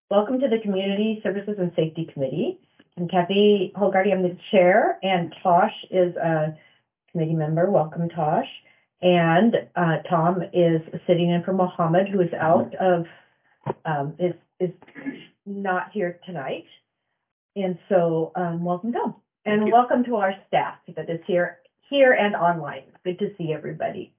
Welcome to the Community Services and Safety Committee. I'm Kathy Holgarty, I'm the chair, and Tosh is a committee member. Welcome, Tosh. And Tom is sitting in for Mohammed, who is out of, is not here tonight. And so welcome, Tom. And welcome to our staff that is here and online. Good to see everybody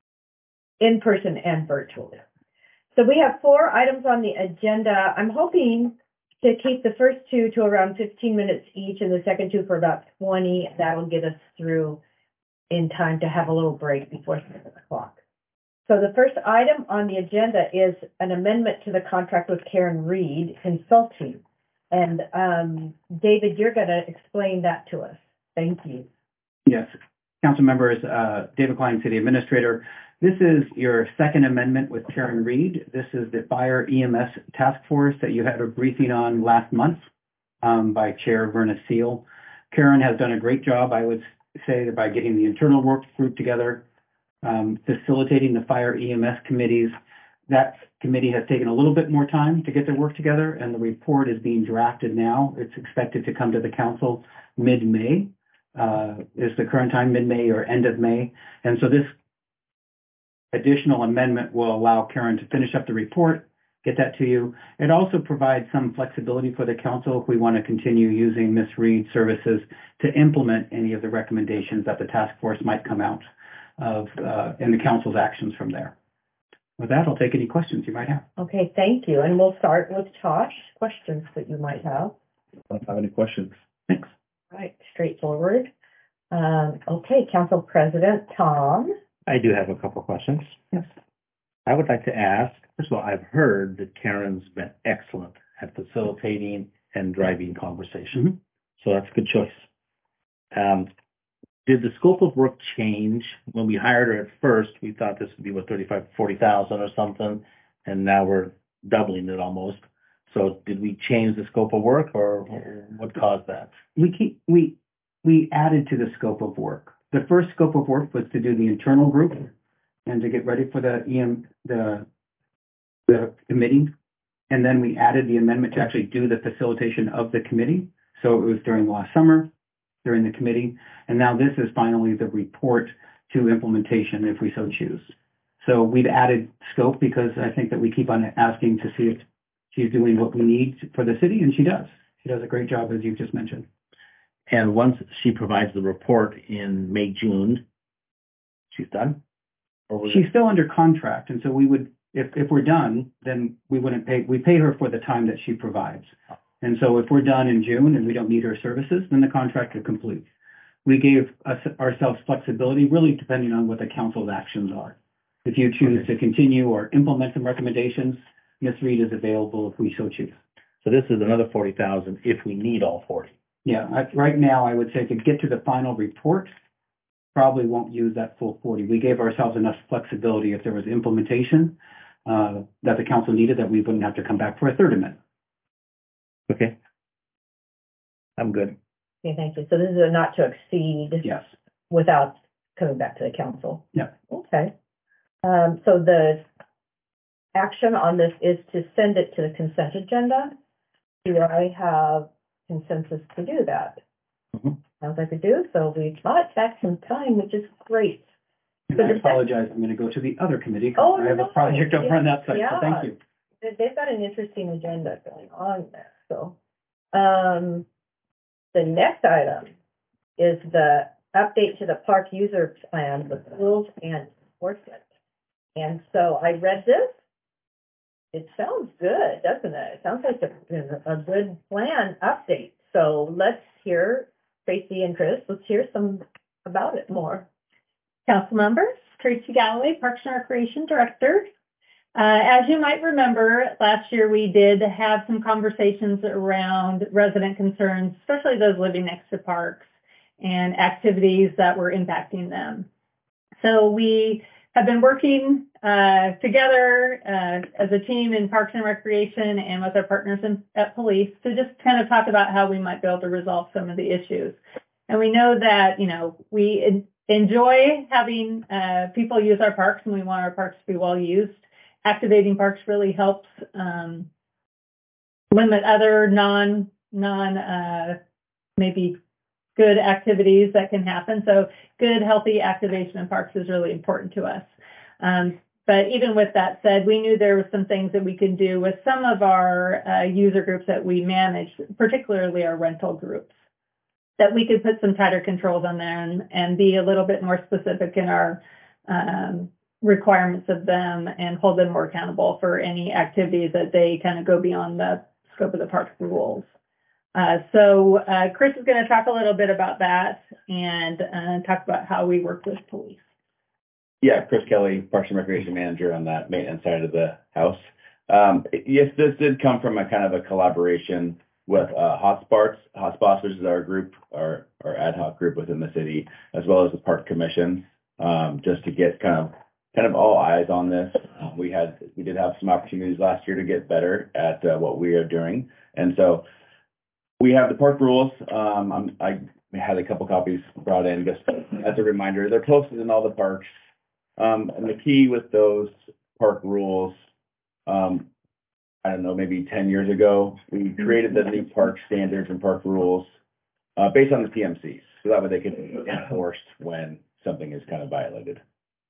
in person and virtually. So we have 4 items on the agenda. I'm hoping to keep the first 2 to around 15 minutes each and the second 2 for about 20. That'll get us through in time to have a little break before 7 o'clock. So the first item on the agenda is an amendment to the contract with Karen Reed Consulting. And David, you're going to explain that to us. Thank you. Yes. Council members, David Klein, City Administrator. This is your second amendment with Karen Reed. This is the Fire EMS Task Force that you had a briefing on last month by Chair Verna Seal. Karen has done a great job, I would say, by getting the internal work group together, facilitating the Fire EMS committees. That committee has taken a little bit more time to get their work together, and the report is being drafted now. It's expected to come to the council mid-May. Is the current time, mid-May or end of May. And so this additional amendment will allow Karen to finish up the report, get that to you. It also provides some flexibility for the council if we want to continue using Ms. Reed's services to implement any of the recommendations that the task force might come out of in the council's actions from there. With that, I'll take any questions you might have. Okay, thank you. And we'll start with Tosh, questions that you might have. I don't have any questions. Thanks. Right, straightforward. Okay, Council President Tom. I do have a couple of questions. Yes. I would like to ask, first of all, I've heard that Karen's been excellent at facilitating and driving conversation. Mm-hmm. So that's a good choice. Did the scope of work change? When we hired her at first, we thought this would be, what, 35, 40,000 or something, and now we're doubling it almost. So did we change the scope of work, or what caused that? We added to the scope of work. The first scope of work was to do the internal group and to get ready for the committee. And then we added the amendment to actually do the facilitation of the committee. So it was during last summer, during the committee. And now this is finally the report to implementation if we so choose. So we've added scope because I think that we keep on asking to see if she's doing what we need for the city, and she does. She does a great job, as you've just mentioned. And once she provides the report in May, June, she's done? She's still under contract, and so we would, if we're done, then we wouldn't pay. We pay her for the time that she provides. And so if we're done in June and we don't need her services, then the contract will complete. We gave ourselves flexibility, really depending on what the council's actions are. If you choose to continue or implement some recommendations, Ms. Reed is available if we so choose. So this is another 40,000 if we need all 40. Yeah, right now I would say to get to the final report, probably won't use that full 40. We gave ourselves enough flexibility if there was implementation that the council needed, that we wouldn't have to come back for a third amendment. Okay. I'm good. Okay, thank you. So this is a not to exceed. Yes. Without coming back to the council. Yeah. Okay. So the action on this is to send it to the consent agenda. Do I have consensus to do that? Mm-hmm. Sounds like I do. So we bought back some time, which is great. And I apologize. I'm going to go to the other committee. Oh, I have a project over on that side. Yeah. So thank you. They've got an interesting agenda going on there. So the next item is the update to the park user plan with rules and enforcement. And so I read this. It sounds good, doesn't it? It sounds like a good plan update. So let's hear, Tracy and Chris, let's hear some about it more. Council members, Tracy Galloway, Parks and Recreation Director. As you might remember, last year we did have some conversations around resident concerns, especially those living next to parks and activities that were impacting them. So we have been working together as a team in Parks and Recreation and with our partners at police to just kind of talk about how we might be able to resolve some of the issues. And we know that, we enjoy having people use our parks, and we want our parks to be well used. Activating parks really helps limit other maybe good activities that can happen. So good, healthy activation in parks is really important to us. But even with that said, we knew there were some things that we could do with some of our user groups that we manage, particularly our rental groups, that we could put some tighter controls on them and be a little bit more specific in our requirements of them and hold them more accountable for any activities that they kind of go beyond the scope of the park rules. So Chris is going to talk a little bit about that and talk about how we work with police. Yeah, Chris Kelly, Parks and Recreation Manager on that maintenance side of the house. Yes, this did come from a kind of a collaboration with Hotspots. Hotspots, which is our group, our ad hoc group within the city, as well as the Park Commission, just to get kind of all eyes on this. We did have some opportunities last year to get better at what we are doing, and so we have the park rules. I had a couple copies brought in just as a reminder. They're posted in all the parks. And the key with those park rules, I don't know, maybe 10 years ago, we created the new park standards and park rules based on the PMCs. So that way they can be enforced when something is kind of violated.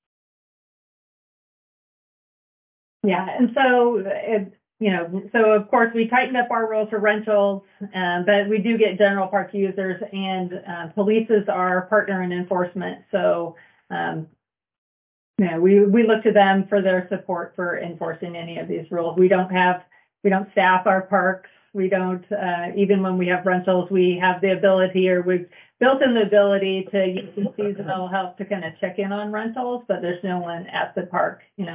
Yeah, and so, so of course we tightened up our rules for rentals, but we do get general park users, and police is our partner in enforcement. So, we look to them for their support for enforcing any of these rules. We don't staff our parks. We don't, even when we have rentals, we have the ability, or we've built in the ability to use seasonal help to kind of check in on rentals, but there's no one at the park,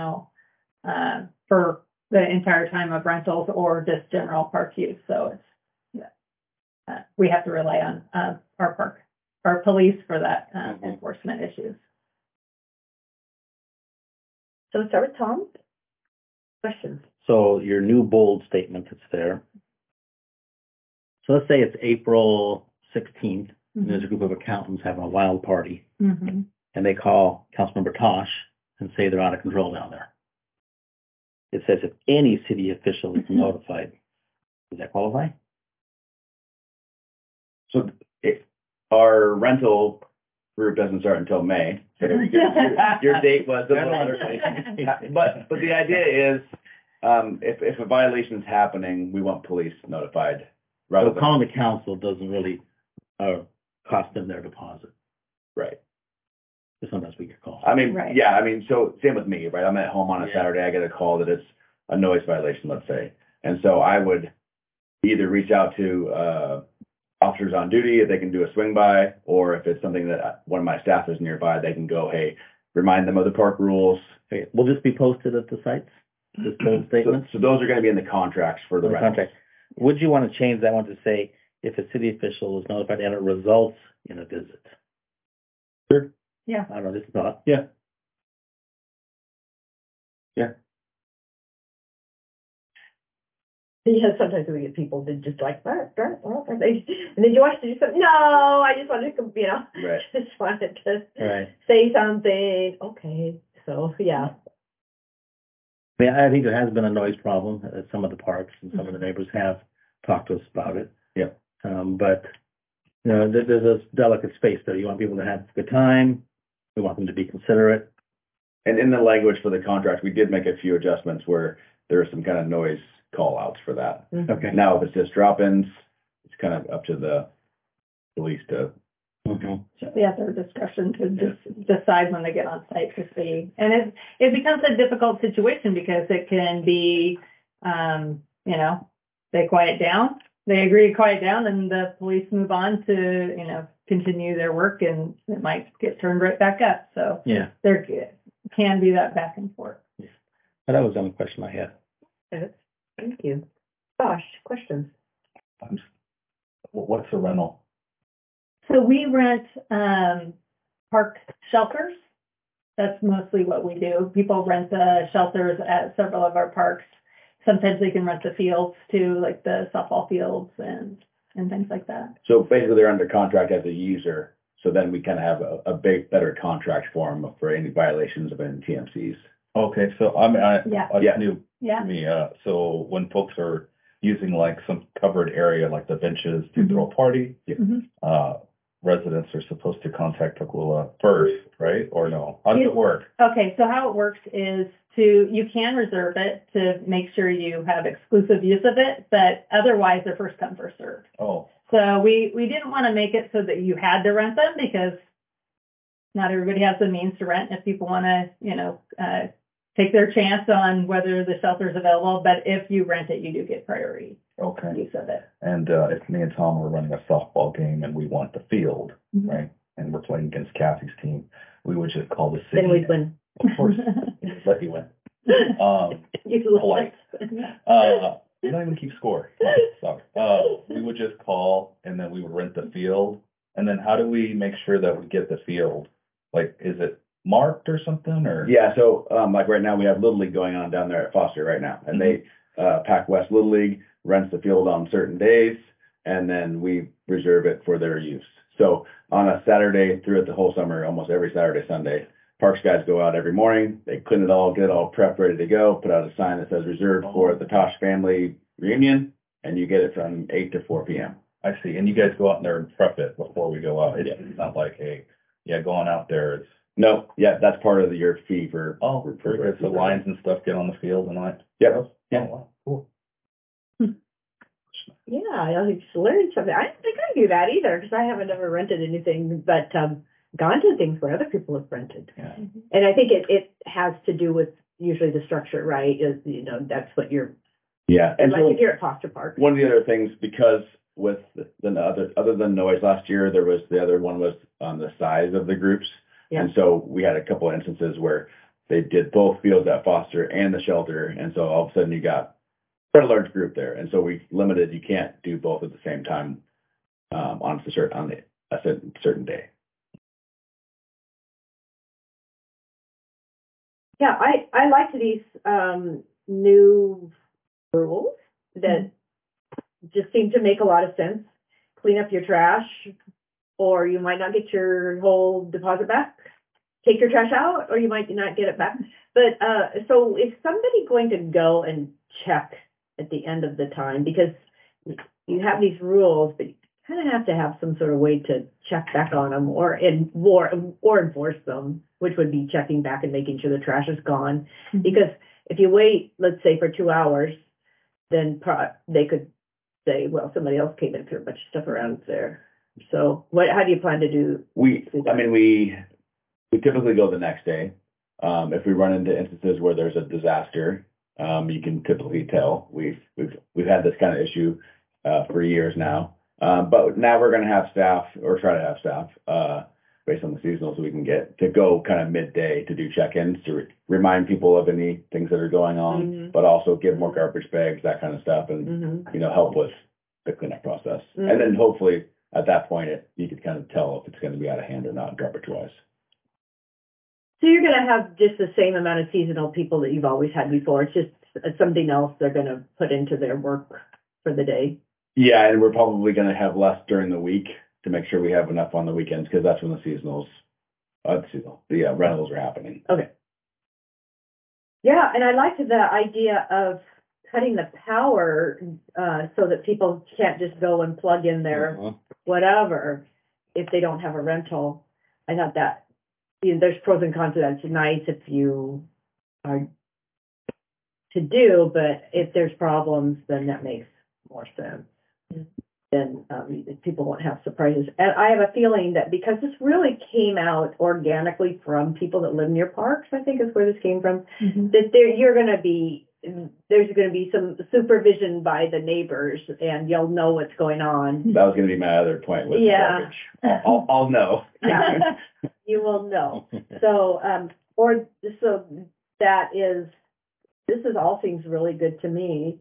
for the entire time of rentals or just general park use. So we have to rely on our police for that enforcement issues. So let's start with Tom. Questions? So your new bold statement that's there. So let's say it's April 16th, and there's a group of accountants having a wild party, and they call Councilmember Tosh and say they're out of control down there. It says if any city official is notified, does that qualify? So our rental group doesn't start until May. So your date was but the idea is if a violation is happening, we want police notified. So calling the council doesn't really cost them their deposit. Right. But sometimes we get calls. I mean, yeah, I mean, so same with me, right? I'm at home on a Saturday, I get a call that it's a noise violation, let's say. And so I would either reach out to officers on duty if they can do a swing by, or if it's something that one of my staff is nearby, they can go, hey, remind them of the park rules. Okay. Will this be posted at the sites? This bold statement? So those are going to be in the contracts for the rentals. Contract. Would you want to change that one to say if a city official is notified and it results in a visit? Sure. Yeah. I don't know, just a thought. Yeah. Yeah. Yeah, sometimes we get people that just like, and then you want to do something. No, I just wanted to, Right. just wanted to Right. say something. Okay, so yeah. I mean, I think there has been a noise problem at some of the parks, and some of the neighbors have talked to us about it. Yeah. But, there's a delicate space there. You want people to have a good time. We want them to be considerate. And in the language for the contract, we did make a few adjustments where there are some kind of noise call outs for that. Okay. Now, if it's just drop-ins, it's kind of up to the police to. So we have their discretion to just decide when they get on site to see. And it becomes a difficult situation because it can be, they quiet down, they agree to quiet down, and the police move on to, continue their work, and it might get turned right back up. So Yeah. there can be that back and forth. Yeah. But that was the only question I had. Okay. Thank you. Josh, questions? What's a rental? So we rent park shelters. That's mostly what we do. People rent the shelters at several of our parks. Sometimes they can rent the fields too, like the softball fields and things like that. So basically they're under contract as a user. So then we kind of have a better contract for them for any violations of any TMCs. Okay, so I Yeah. new Yeah. to me. So when folks are using like some covered area, like the benches to throw a party. Residents are supposed to contact Tukwila first, right? Or no? How does it work? Okay, so how it works is you can reserve it to make sure you have exclusive use of it, but otherwise they're first come, first served. Oh, So we didn't want to make it so that you had to rent them because not everybody has the means to rent. If people want to, take their chance on whether the shelter is available, but if you rent it, you do get priority okay. use of it. And if me and Tom were running a softball game and we want the field, right, and we're playing against Kathy's team, we would just call the city. Then we'd win. Of course, let you win. Polite. You're not even gonna keep score. Sorry. We would just call and then we would rent the field. And then how do we make sure that we get the field? Like, is it marked or something, or? Yeah, so, like right now, we have Little League going on down there at Foster right now, and they, Pac West Little League rents the field on certain days, and then we reserve it for their use. So on a Saturday throughout the whole summer, almost every Saturday, Sunday, Parks guys go out every morning, they clean it all, get it all prepped, ready to go, put out a sign that says reserved for the Tosh family reunion, and you get it from 8 to 4 p.m. I see, and you guys go out there and prep it before we go out. It's not like, hey, going out there, it's. No, yeah, that's part of your fee for. Oh, very good. So lines and stuff get on the field and all that. Yep. Yeah. Oh, wow. Cool. Yeah, I just learned something. I don't think I do that either because I haven't ever rented anything, but gone to things where other people have rented. Yeah. And I think it has to do with usually the structure, right? Is that's what you're. Yeah, And and like so if you're at Foster Park. one of the other things, because with other than noise last year, the other one was on the size of the groups. Yeah. And so we had a couple of instances where they did both fields at Foster and the shelter. And so all of a sudden you got quite a large group there. And so we limited, you can't do both at the same time, on a certain day. Yeah, I liked these new rules that just seem to make a lot of sense. Clean up your trash, or you might not get your whole deposit back. Take your trash out, or you might not get it back. But so is somebody going to go and check at the end of the time? Because you have these rules, but you kind of have to have some sort of way to check back on them or enforce them, which would be checking back and making sure the trash is gone. Because if you wait, let's say for 2 hours, then they could say, well, somebody else came and threw a bunch of stuff around there. So how do you plan to do? We typically go the next day. If we run into instances where there's a disaster, you can typically tell. We've had this kind of issue for years now. But now we're going to have staff, or try to have staff, based on the seasonal, so we can get to go kind of midday to do check-ins to remind people of any things that are going on, but also give more garbage bags, that kind of stuff, and help with the cleanup process. And then hopefully at that point, you could kind of tell if it's going to be out of hand or not, garbage-wise. So you're going to have just the same amount of seasonal people that you've always had before. It's just something else they're going to put into their work for the day. Yeah, and we're probably going to have less during the week to make sure we have enough on the weekends, because that's when the rentals are happening. Okay. Yeah, and I liked the idea of cutting the power so that people can't just go and plug in their whatever if they don't have a rental. I thought that there's pros and cons to that. It's nice if you are to do, but if there's problems, then that makes more sense. Then people won't have surprises. And I have a feeling that because this really came out organically from people that live near parks, I think is where this came from, that there's going to be some supervision by the neighbors, and you'll know what's going on. That was going to be my other point with garbage. I'll know. Yeah, you will know. So, this all seems really good to me.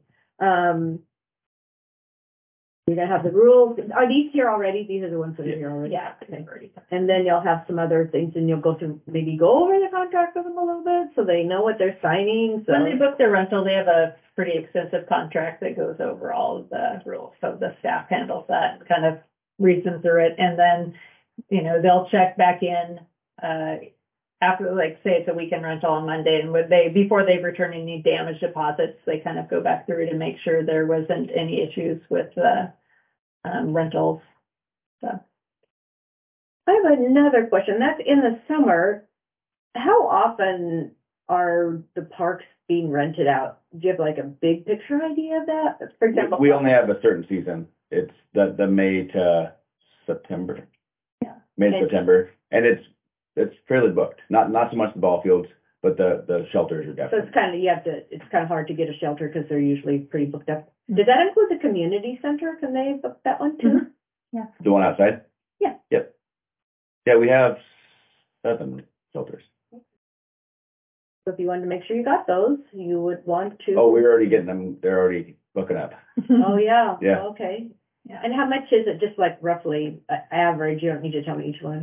You're going to have the rules. Are these here already? These are the ones that are here already? Yeah. Okay. And then you'll have some other things, and you'll go over the contract with them a little bit so they know what they're signing. So when they book their rental, they have a pretty extensive contract that goes over all of the rules. So the staff handles that and kind of reads them through it. And then, they'll check back in after, like, say it's a weekend rental on Monday, and before they return any damage deposits, they kind of go back through to make sure there wasn't any issues with the rentals. So. I have another question. That's in the summer. How often are the parks being rented out? Do you have like a big picture idea of that? For example, We only have a certain season. It's the May to September. Yeah. May to September, and it's fairly booked. Not so much the ball fields, but the shelters are so definitely. it's kind of hard to get a shelter because they're usually pretty booked up. Does that include the community center? Can they book that one too? Mhm. Yeah. The one outside? Yeah. Yep. Yeah, we have 7 shelters. So if you wanted to make sure you got those, you would want to. Oh, we're already getting them. They're already booking up. Oh, yeah. Yeah. Okay. Yeah. And how much is it, just like roughly average? You don't need to tell me each one.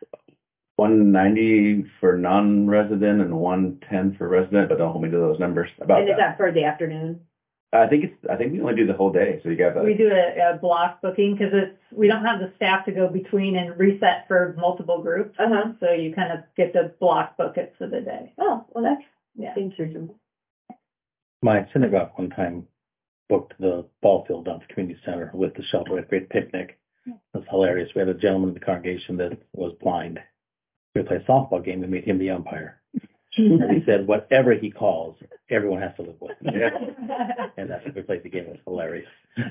$190 for non-resident and $110 for resident, but don't hold me to those numbers. About And is that. that for the afternoon? I think we only do the whole day, so you got We that. do a block booking because we don't have the staff to go between and reset for multiple groups. Uh-huh. So you kind of get to block book it for the day. Oh, well, that Yeah. seems reasonable. My synagogue one time booked the ball field down at the community center with the shelter, with a great picnic. It was hilarious. We had a gentleman in the congregation that was blind. We played a softball game and made him the umpire. And he said, whatever he calls, everyone has to live with. Yeah. And that's what we played the game. It was hilarious.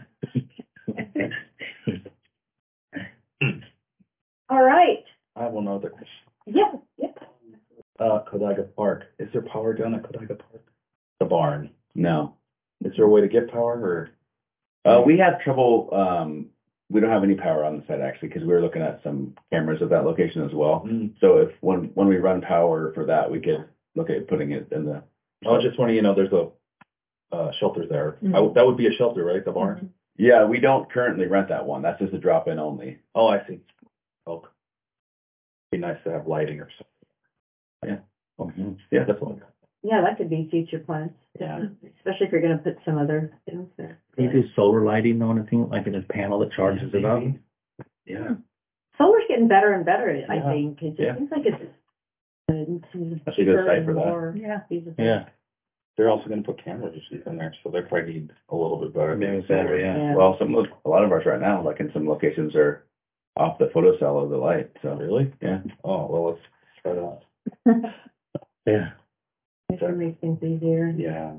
All right. I have one other question. Yeah, yeah. Kodaga Park, is there power down at Kodaga Park? The barn, No. is there a way to get power or? We have trouble, we don't have any power on the site actually, because we were looking at some cameras at that location as well. Mm. So if, when we run power for that, we could look at putting it in the, I was just wondering, there's a, shelter there. Mhm. That would be a shelter, right, the barn? yeah, we don't currently rent that one. That's just a drop-in only. Oh, I see. Oh. Be nice to have lighting or something. Yeah. That's all. Yeah, that could be future plans. Yeah. Especially if you're gonna put some other things there. Can you do solar lighting though, anything like in a panel that charges it up? Yeah. Solar's getting better and better, I Yeah. think. It Yeah. just seems like it's That's a good site for that. more Yeah. feasible. Yeah, They're also gonna put cameras in there, so they probably need a little bit better. maybe better, yeah. Yeah. Well, a lot of ours right now, like in some locations are off the photocell of the light, so. Really? Yeah. Oh, well, let's try that. Yeah. It sure makes things easier. Yeah.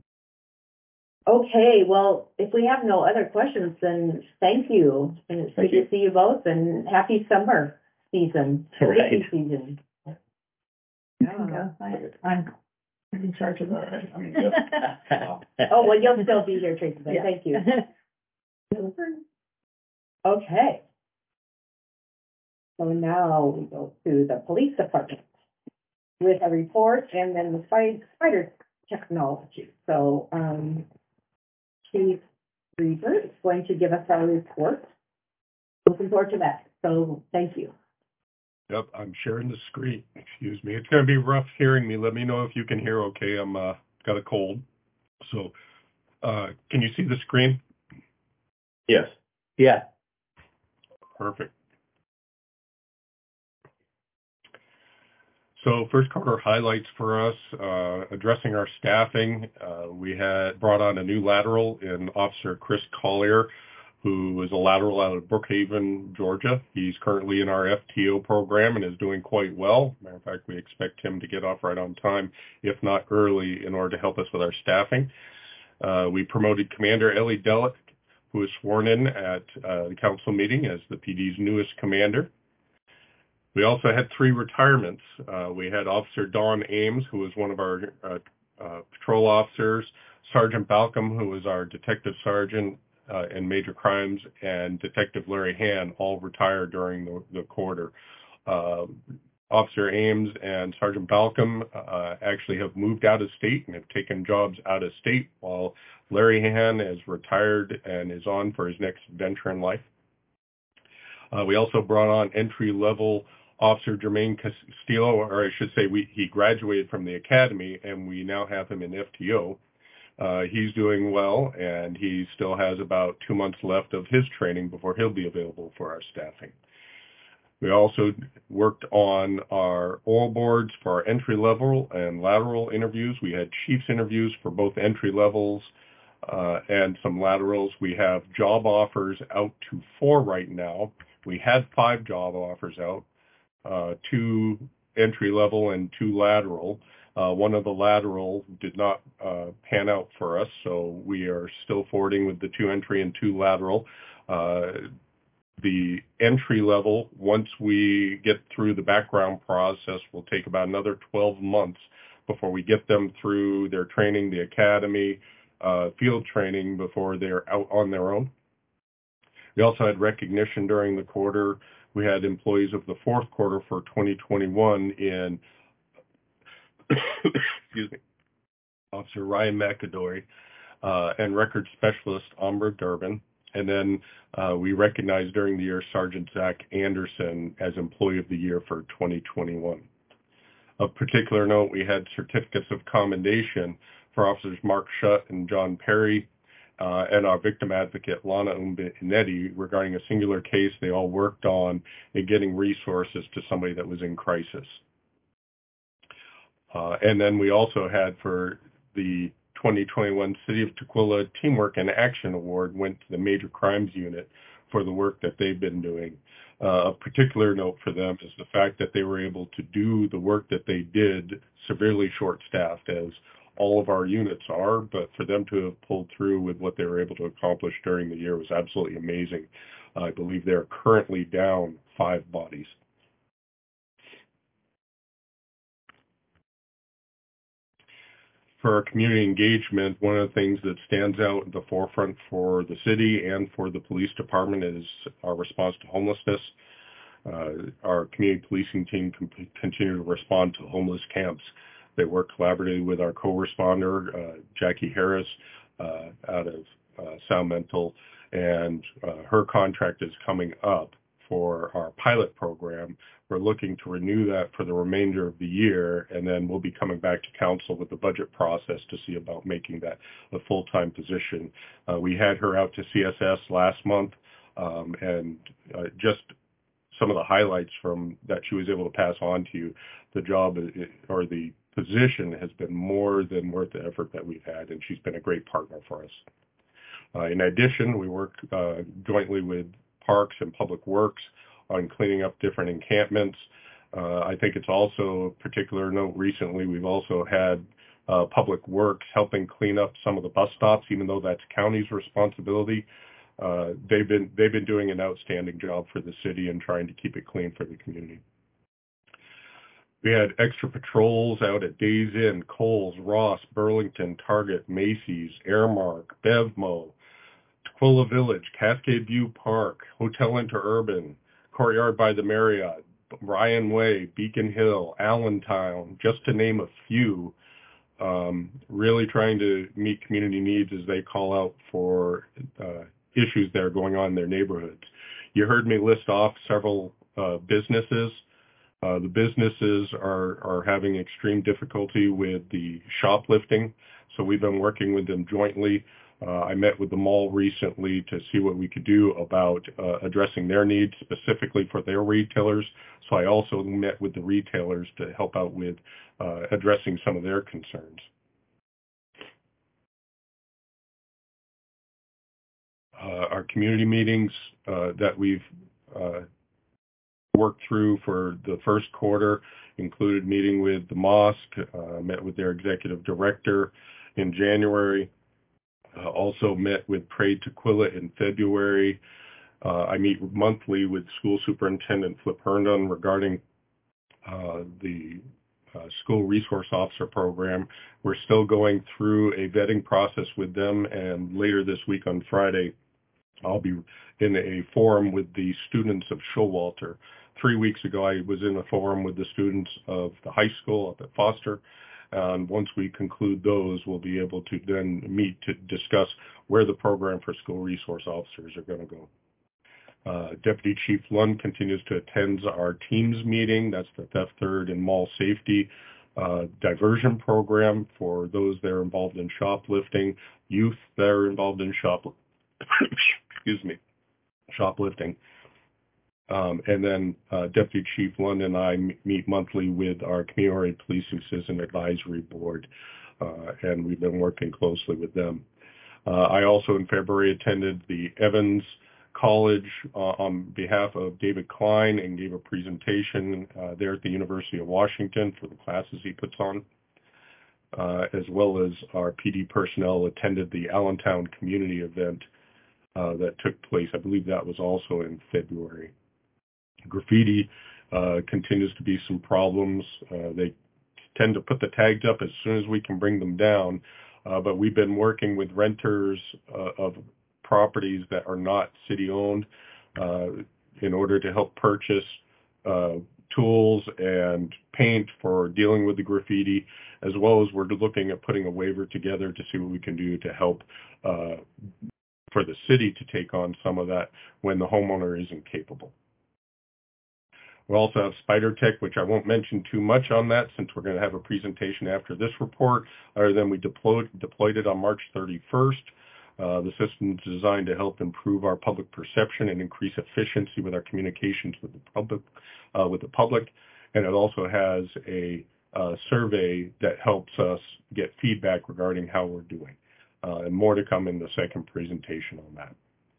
Okay, well, if we have no other questions, then thank you. And it's good Thank you. to see you both, and happy summer season. Right. Busy season. I can go. I'm in charge of that. Oh, well, you'll still be here, Tracy, then. Yeah. Thank you. Okay. So now we go to the police department with a report and then the spider technology. So, Chief Reaver is going to give us our report. Looking forward to that. So thank you. Yep, I'm sharing the screen. Excuse me. It's going to be rough hearing me. Let me know if you can hear okay. I'm got a cold. So, can you see the screen? Yes. Yeah. Perfect. So first quarter highlights for us, addressing our staffing. We had brought on a new lateral in Officer Chris Collier, who is a lateral out of Brookhaven, Georgia. He's currently in our FTO program and is doing quite well. Matter of fact, we expect him to get off right on time, if not early, in order to help us with our staffing. We promoted Commander Ellie Delick, who was sworn in at the council meeting as the PD's newest commander. We also had 3 retirements. We had Officer Dawn Ames, who was one of our patrol officers, Sergeant Balcom, who was our detective sergeant in major crimes, and Detective Larry Han, all retired during the quarter. Officer Ames and Sergeant Balcom actually have moved out of state and have taken jobs out of state, while Larry Han is retired and is on for his next venture in life. We also brought on entry-level Officer Jermaine Castillo, or I should say he graduated from the academy, and we now have him in FTO. He's doing well, and he still has about 2 months left of his training before he'll be available for our staffing. We also worked on our oral boards for our entry level and lateral interviews. We had chiefs interviews for both entry levels and some laterals. We have job offers out to 4 right now. We had 5 job offers out, 2 entry level and 2 lateral. One of the lateral did not pan out for us, so we are still forwarding with the 2 entry and 2 lateral. The entry level, once we get through the background process, will take about another 12 months before we get them through their training, the academy, field training, before they're out on their own. We also had recognition during the quarter. We had employees of the fourth quarter for 2021 in excuse me, Officer Ryan McAdory and Record Specialist Amber Durbin. And then we recognized during the year Sergeant Zach Anderson as Employee of the Year for 2021. Of particular note, we had certificates of commendation for Officers Mark Shutt and John Perry and our victim advocate Lana Umbinetti regarding a singular case they all worked on in getting resources to somebody that was in crisis. And then we also had, for the 2021 City of Tukwila Teamwork and Action Award, went to the Major Crimes Unit for the work that they've been doing. Of particular note for them is the fact that they were able to do the work that they did severely short-staffed, as all of our units are, but for them to have pulled through with what they were able to accomplish during the year was absolutely amazing. I believe they're currently down 5 bodies. For our community engagement, one of the things that stands out at the forefront for the city and for the police department is our response to homelessness. Our community policing team continue to respond to homeless camps. They work collaboratively with our co-responder, Jackie Harris, out of Sacramento, and her contract is coming up for our pilot program. We're looking to renew that for the remainder of the year, and then we'll be coming back to council with the budget process to see about making that a full-time position. We had her out to CSS last month, and just some of the highlights from that she was able to pass on to you. The job or the position has been more than worth the effort that we've had, and she's been a great partner for us. In addition, we work jointly with Parks and Public Works on cleaning up different encampments. I think it's also a particular note recently, we've also had Public Works helping clean up some of the bus stops, even though that's county's responsibility. They've been doing an outstanding job for the city and trying to keep it clean for the community. We had extra patrols out at Days Inn, Kohl's, Ross, Burlington, Target, Macy's, Airmark, Bevmo, Tukwila Village, Cascade View Park, Hotel Interurban, Courtyard by the Marriott, Ryan Way, Beacon Hill, Allentown, just to name a few, really trying to meet community needs as they call out for issues that are going on in their neighborhoods. You heard me list off several businesses. The businesses are having extreme difficulty with the shoplifting, so we've been working with them jointly. I met with the mall recently to see what we could do about addressing their needs specifically for their retailers. So I also met with the retailers to help out with addressing some of their concerns. Our community meetings that we've worked through for the first quarter included meeting with the mosque, met with their executive director in January. Also met with Pray Tukwila in February. I meet monthly with School Superintendent Flip Herndon regarding the School Resource Officer Program. We're still going through a vetting process with them, and later this week on Friday, I'll be in a forum with the students of Showalter. 3 weeks ago, I was in a forum with the students of the high school up at Foster. And once we conclude those, we'll be able to then meet to discuss where the program for school resource officers are going to go. Deputy Chief Lund continues to attend our teams meeting. That's the Theft Third and Mall Safety diversion program for those that are involved in shoplifting, youth that are involved in shoplifting. And then Deputy Chief Lund and I meet monthly with our Community Policing Citizen Advisory Board, and we've been working closely with them. I also in February attended the Evans College on behalf of David Klein and gave a presentation there at the University of Washington for the classes he puts on, as well as our PD personnel attended the Allentown community event that took place. I believe that was also in February. Graffiti continues to be some problems. They tend to put the tags up as soon as we can bring them down, but we've been working with renters of properties that are not city-owned in order to help purchase tools and paint for dealing with the graffiti, as well as we're looking at putting a waiver together to see what we can do to help for the city to take on some of that when the homeowner isn't capable. We also have Spider Tech, which I won't mention too much on that since we're going to have a presentation after this report, other than we deployed it on March 31st. The system is designed to help improve our public perception and increase efficiency with our communications with the public, and it also has a survey that helps us get feedback regarding how we're doing. And more to come in the second presentation on that.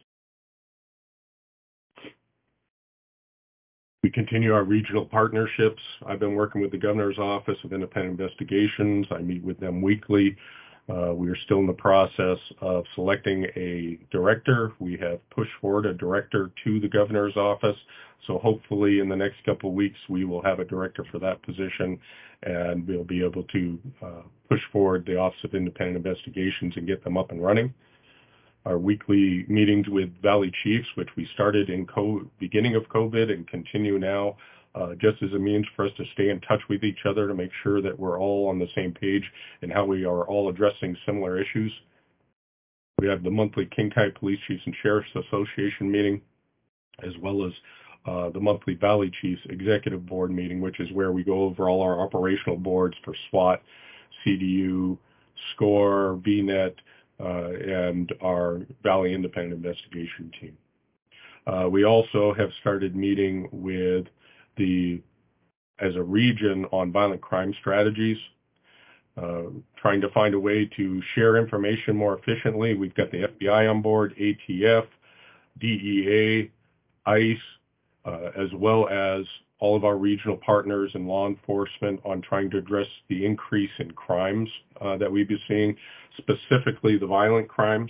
We continue our regional partnerships. I've been working with the Governor's Office of Independent Investigations. I meet with them weekly. We are still in the process of selecting a director. We have pushed forward a director to the Governor's Office. So hopefully in the next couple of weeks, we will have a director for that position, and we'll be able to push forward the Office of Independent Investigations and get them up and running. Our weekly meetings with Valley Chiefs, which we started in beginning of COVID and continue now, just as a means for us to stay in touch with each other to make sure that we're all on the same page and how we are all addressing similar issues. We have the monthly King County Police Chiefs and Sheriffs Association meeting, as well as the monthly Valley Chiefs Executive Board meeting, which is where we go over all our operational boards for SWAT, CDU, SCORE, VNet, and our Valley Independent Investigation team. We also have started meeting with as a region on violent crime strategies, trying to find a way to share information more efficiently. We've got the FBI on board, ATF, DEA, ICE, as well as all of our regional partners and law enforcement on trying to address the increase in crimes that we've been seeing, specifically the violent crimes.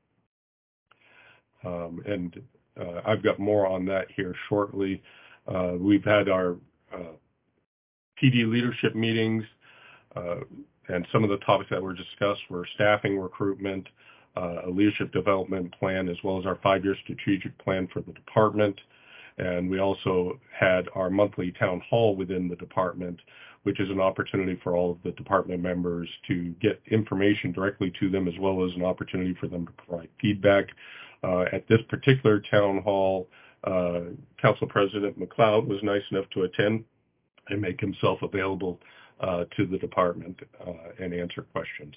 I've got more on that here shortly. We've had our PD leadership meetings, and some of the topics that were discussed were staffing, recruitment, a leadership development plan, as well as our 5-year strategic plan for the department. And we also had our monthly town hall within the department, which is an opportunity for all of the department members to get information directly to them, as well as an opportunity for them to provide feedback. At this particular town hall, Council President McLeod was nice enough to attend and make himself available to the department and answer questions.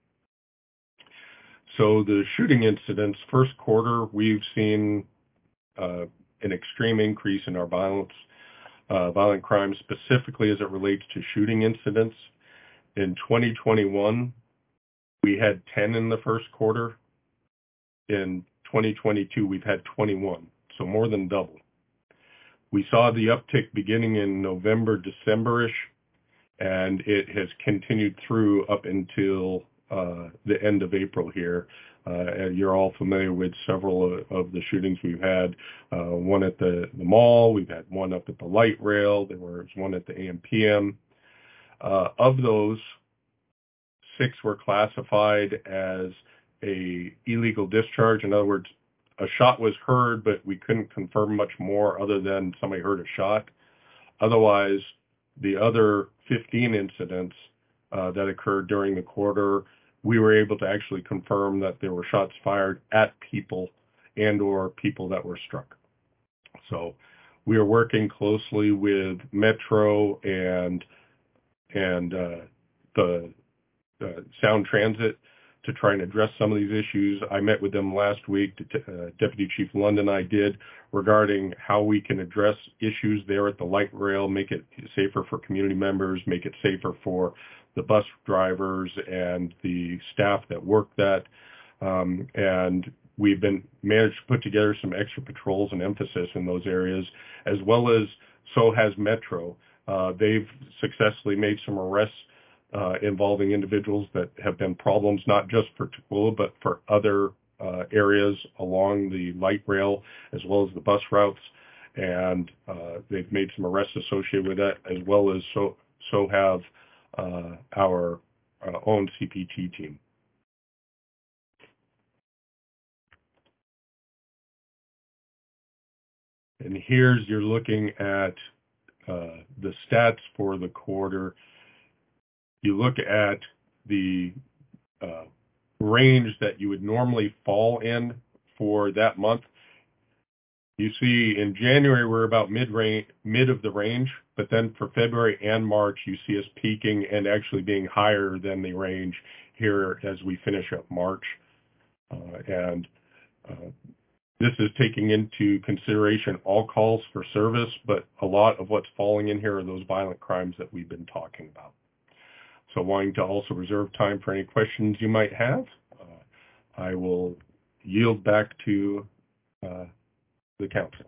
So the shooting incidents, first quarter, we've seen an extreme increase in our violent crimes, specifically as it relates to shooting incidents. In 2021, we had 10 in the first quarter. In 2022, we've had 21, so more than double. We saw the uptick beginning in November, December-ish, and it has continued through up until the end of April here. And you're all familiar with several of the shootings we've had. One at the mall, we've had one up at the light rail, there was one at the AMPM. Of those, 6 were classified as a illegal discharge. In other words, a shot was heard, but we couldn't confirm much more other than somebody heard a shot. Otherwise, the other 15 incidents that occurred during the quarter, we were able to actually confirm that there were shots fired at people and or people that were struck. So we are working closely with Metro and the Sound Transit to try and address some of these issues. I met with them last week, Deputy Chief London and I did, regarding how we can address issues there at the light rail, make it safer for community members, make it safer for the bus drivers and the staff that work that. And we've managed to put together some extra patrols and emphasis in those areas, as well as so has Metro. They've successfully made some arrests involving individuals that have been problems, not just for Tukwila, but for other areas along the light rail, as well as the bus routes. And they've made some arrests associated with that, as well as so have our own CPT team. And here's, you're looking at the stats for the quarter. You look at the range that you would normally fall in for that month. You see in January, we're about mid of the range, but then for February and March, you see us peaking and actually being higher than the range here as we finish up March. This is taking into consideration all calls for service, but a lot of what's falling in here are those violent crimes that we've been talking about. So wanting to also reserve time for any questions you might have, I will yield back to the council.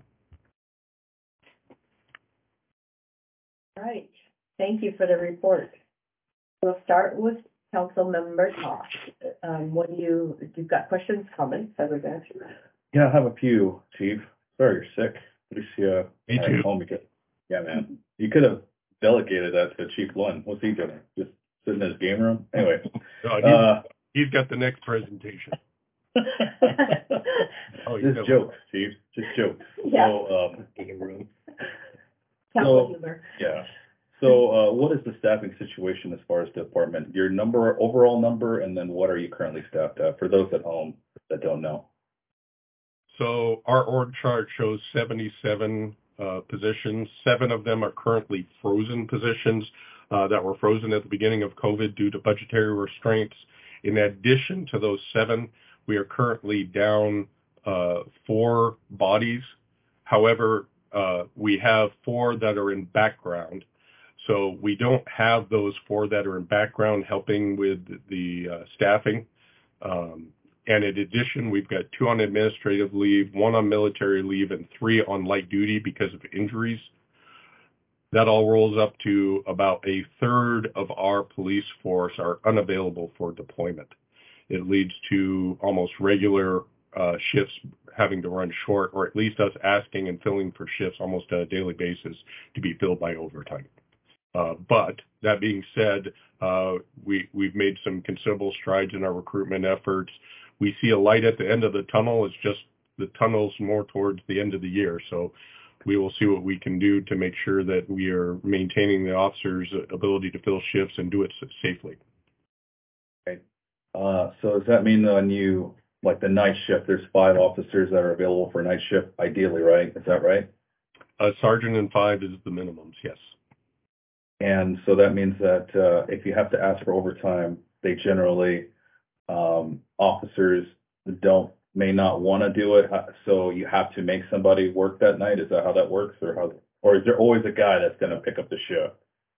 All right. Thank you for the report. We'll start with Councilmember Tosh. You've got questions, comments, everything? Yeah, I have a few, Chief. Sorry you're sick. At least you Me too. home because, yeah, man. You could have delegated that to Chief Lund. What's he doing? Just sitting in his game room? Anyway. He's got the next presentation. Just jokes, Chief. Just jokes. Yeah. So, Game room. yeah. So, what is the staffing situation as far as the department? Your overall number, and then what are you currently staffed at? For those at home that don't know. So our org chart shows 77 positions. 7 of them are currently frozen positions that were frozen at the beginning of COVID due to budgetary restraints. In addition to those 7, we are currently down 4 bodies. However, we have 4 that are in background. So we don't have those 4 that are in background helping with the staffing. And in addition, we've got 2 on administrative leave, 1 on military leave, and 3 on light duty because of injuries. That all rolls up to about a third of our police force are unavailable for deployment. It leads to almost regular shifts having to run short, or at least us asking and filling for shifts almost on a daily basis to be filled by overtime. But that being said, we've made some considerable strides in our recruitment efforts. We see a light at the end of the tunnel. It's just the tunnel's more towards the end of the year. So we will see what we can do to make sure that we are maintaining the officers' ability to fill shifts and do it safely. Okay. So does that mean on like the night shift, there's 5 officers that are available for night shift, ideally, right? Is that right? A sergeant and 5 is the minimums, yes. And so that means that if you have to ask for overtime, they generally, officers may not want to do it. So you have to make somebody work that night. Is that how that works? Or is there always a guy that's going to pick up the shift?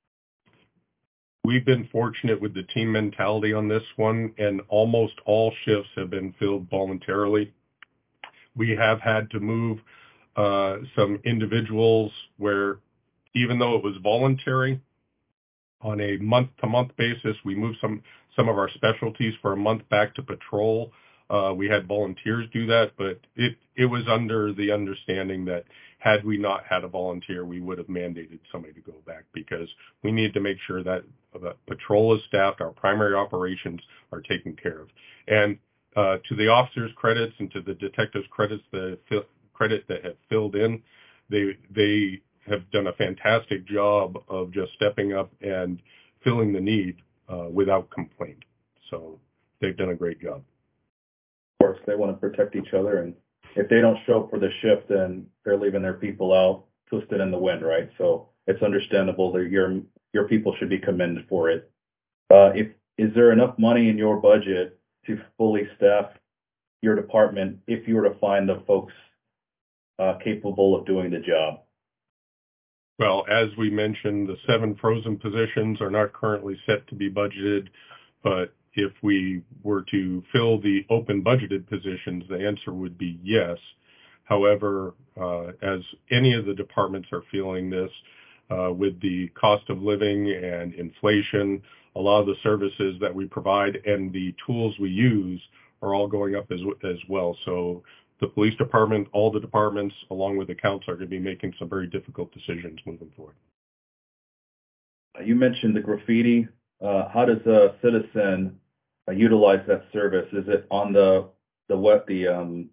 We've been fortunate with the team mentality on this one, and almost all shifts have been filled voluntarily. We have had to move some individuals where, even though it was voluntary, on a month-to-month basis, we moved some of our specialties for a month back to patrol. We had volunteers do that, but it was under the understanding that had we not had a volunteer, we would have mandated somebody to go back, because we need to make sure that the patrol is staffed, our primary operations are taken care of. And to the officers' credits and to the detectives' credits that have filled in, they have done a fantastic job of just stepping up and filling the need without complaint. So they've done a great job. Of course, they want to protect each other, and if they don't show up for the shift, then they're leaving their people out twisted in the wind, right? So it's understandable that your people should be commended for it. Is there enough money in your budget to fully staff your department if you were to find the folks capable of doing the job? Well, as we mentioned, the 7 frozen positions are not currently set to be budgeted, but if we were to fill the open budgeted positions, the answer would be yes. However, as any of the departments are feeling this, with the cost of living and inflation, a lot of the services that we provide and the tools we use are all going up as well. So the police department, all the departments, along with the council, are going to be making some very difficult decisions moving forward. You mentioned the graffiti. How does a citizen utilize that service? Is it on the web, the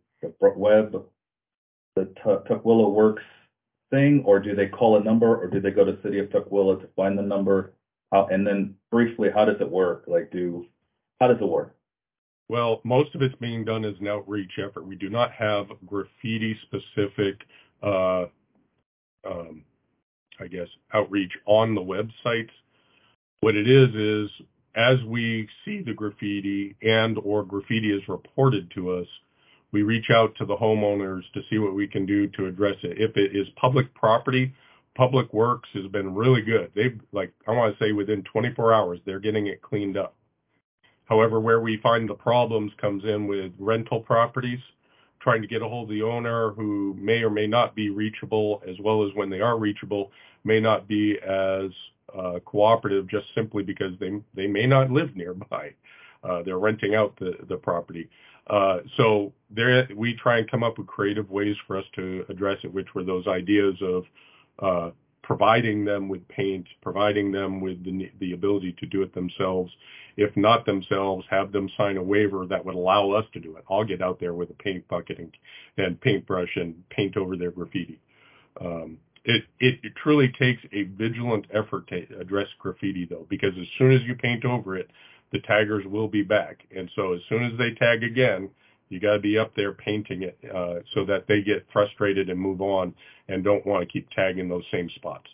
Tukwila Works thing, or do they call a number, or do they go to City of Tukwila to find the number? And then briefly, how does it work? How does it work? Well, most of it's being done as an outreach effort. We do not have graffiti-specific, outreach on the websites. What it is as we see the graffiti and or graffiti is reported to us, we reach out to the homeowners to see what we can do to address it. If it is public property, Public Works has been really good. They've, I want to say within 24 hours, they're getting it cleaned up. However, where we find the problems comes in with rental properties, trying to get a hold of the owner who may or may not be reachable, as well as when they are reachable, may not be as cooperative just simply because they may not live nearby. They're renting out the property. So we try and come up with creative ways for us to address it, which were those ideas of providing them with paint, providing them with the ability to do it themselves. If not themselves, have them sign a waiver that would allow us to do it. I'll get out there with a paint bucket and paintbrush and paint over their graffiti. It truly takes a vigilant effort to address graffiti, though, because as soon as you paint over it, the taggers will be back. And so as soon as they tag again, you got to be up there painting it so that they get frustrated and move on and don't want to keep tagging those same spots.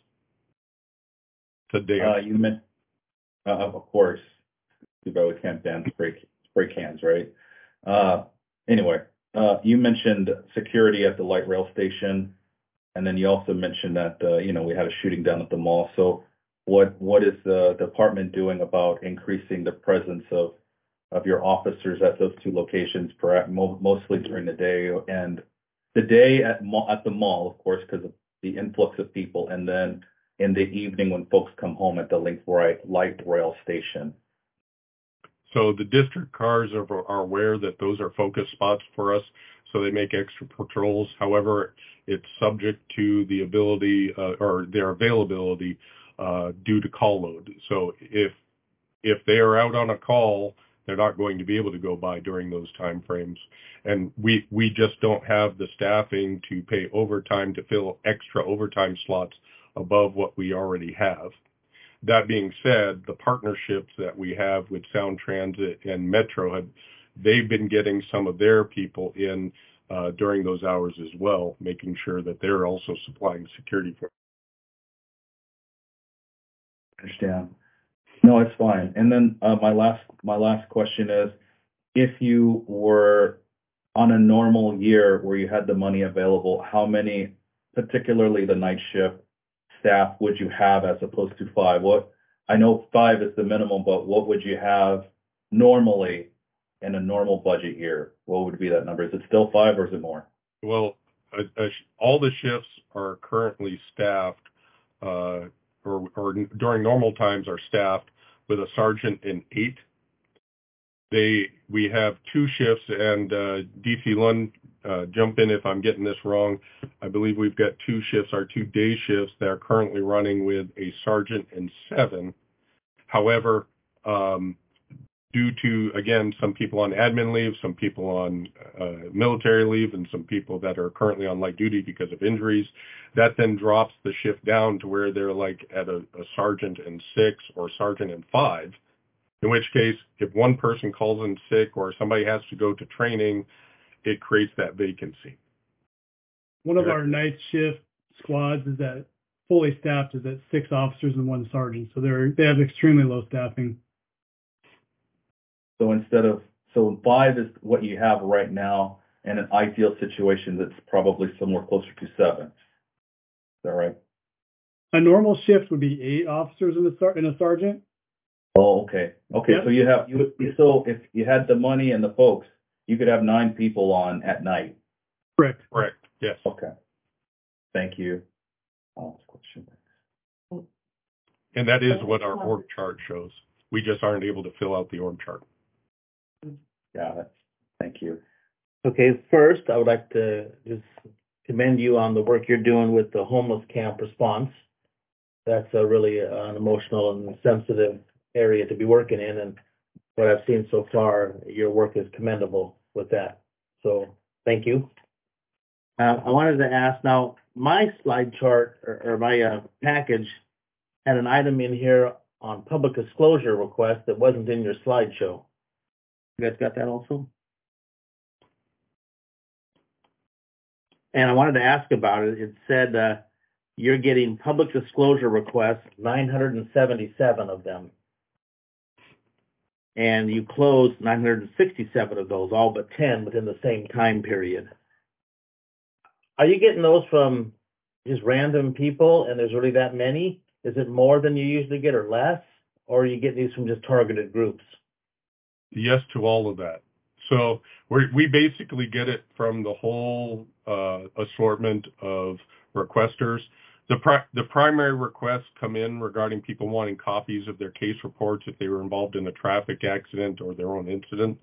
You meant, of course, you probably can't ban spray cans, right? Anyway, you mentioned security at the light rail station, and then you also mentioned that we had a shooting down at the mall. So what is the department doing about increasing the presence of your officers at those 2 locations, mostly during the day, and the day at the mall, of course, because of the influx of people, and then in the evening when folks come home at the light rail station? So the district cars are aware that those are focus spots for us, so they make extra patrols. However, it's subject to the ability or their availability due to call load. So if they are out on a call, they're not going to be able to go by during those time frames. And we just don't have the staffing to pay overtime to fill extra overtime slots above what we already have. That being said, the partnerships that we have with Sound Transit and Metro, they've been getting some of their people in during those hours as well, making sure that they're also supplying security for. Understand. No, it's fine. And then my last question is, if you were on a normal year where you had the money available, how many, particularly the night shift staff, would you have as opposed to 5? I know 5 is the minimum, but what would you have normally in a normal budget year? What would be that number? Is it still 5 or is it more? Well, all the shifts are currently staffed, or during normal times are staffed with a sergeant and 8. We have 2 shifts, and DC Lund, jump in if I'm getting this wrong. I believe we've got 2 shifts, our 2 day shifts that are currently running with a sergeant and 7. However, due to, again, some people on admin leave, some people on military leave, and some people that are currently on light duty because of injuries, that then drops the shift down to where they're like at a sergeant and 6 or sergeant and 5. In which case, if one person calls in sick or somebody has to go to training, it creates that vacancy. One of our night shift squads is at fully staffed is at 6 officers and 1 sergeant. So they have extremely low staffing. So instead of So 5 is what you have right now, and an ideal situation that's probably somewhere closer to 7. Is that right? A normal shift would be 8 officers and a sergeant. Oh, okay. Okay, Yep. so so if you had the money and the folks, you could have 9 people on at night. Correct. Correct, yes. Okay. Thank you. Question. And that is what our org chart shows. We just aren't able to fill out the org chart. Got it. Thank you. Okay, first, I would like to just commend you on the work you're doing with the homeless camp response. That's a really an emotional and sensitive area to be working in, and what I've seen so far, your work is commendable with that. So, thank you. I wanted to ask now, my slide chart or my package had an item in here on public disclosure request that wasn't in your slideshow. You guys got that also? And I wanted to ask about it. It said you're getting public disclosure requests, 977 of them. And you closed 967 of those, all but 10 within the same time period. Are you getting those from just random people and there's really that many? Is it more than you usually get or less? Or are you getting these from just targeted groups? Yes to all of that. So we basically get it from the whole assortment of requesters. The primary requests come in regarding people wanting copies of their case reports if they were involved in a traffic accident or their own incident.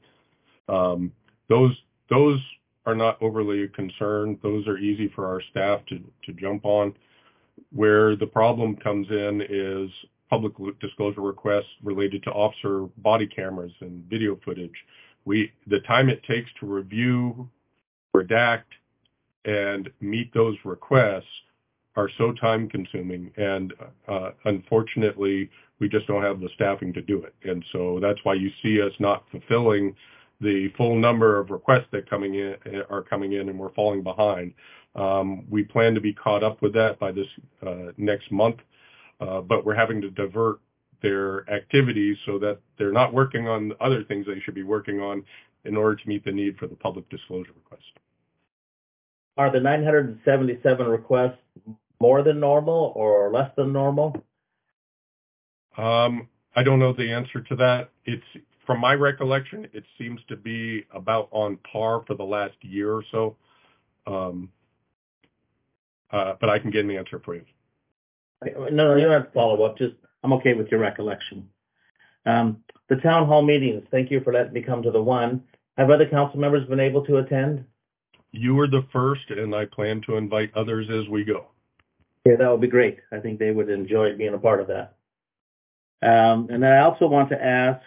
Those are not overly concerned. Those are easy for our staff to jump on. Where the problem comes in is public disclosure requests related to officer body cameras and video footage. The time it takes to review, redact, and meet those requests are so time consuming, and unfortunately we just don't have the staffing to do it. And so that's why you see us not fulfilling the full number of requests that are coming in and we're falling behind. We plan to be caught up with that by this next month, but we're having to divert their activities so that they're not working on other things they should be working on in order to meet the need for the public disclosure request. Are the 977 requests more than normal or less than normal? I don't know the answer to that. From my recollection, it seems to be about on par for the last year or so. But I can get an answer for you. No, you don't have to follow up. Just, I'm okay with your recollection. The town hall meetings, thank you for letting me come to the one. Have other council members been able to attend? You were the first, and I plan to invite others as we go. Yeah, that would be great. I think they would enjoy being a part of that. And then I also want to ask,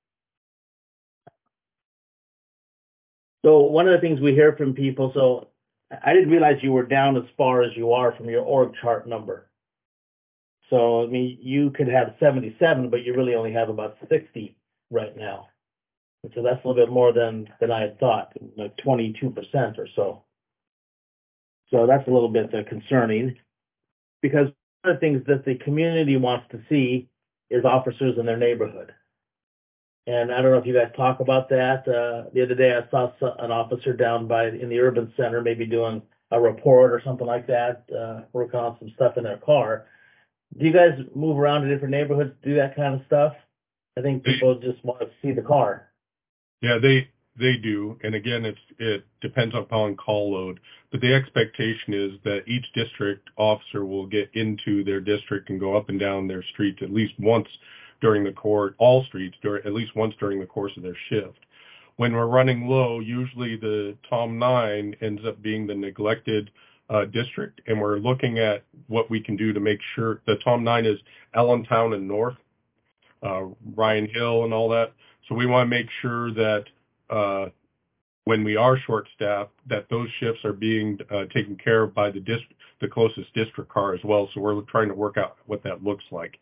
so one of the things we hear from people, so I didn't realize you were down as far as you are from your org chart number. So, I mean, you could have 77, but you really only have about 60 right now. And so that's a little bit more than I had thought, like 22% or so. So that's a little bit concerning, because one of the things that the community wants to see is officers in their neighborhood. And I don't know if you guys talk about that. The other day I saw an officer down in the urban center, maybe doing a report or something like that, working on some stuff in their car. Do you guys move around to different neighborhoods, do that kind of stuff? I think people just want to see the car. Yeah, they do. And again, it depends upon call load. But the expectation is that each district officer will get into their district and go up and down their streets at least once during all streets, at least once during the course of their shift. When we're running low, usually the Tom 9 ends up being the neglected district, and we're looking at what we can do to make sure the Tom 9 is Allentown and North, Ryan Hill and all that. So we want to make sure that when we are short-staffed, that those shifts are being taken care of by the closest district car as well. So we're trying to work out what that looks like.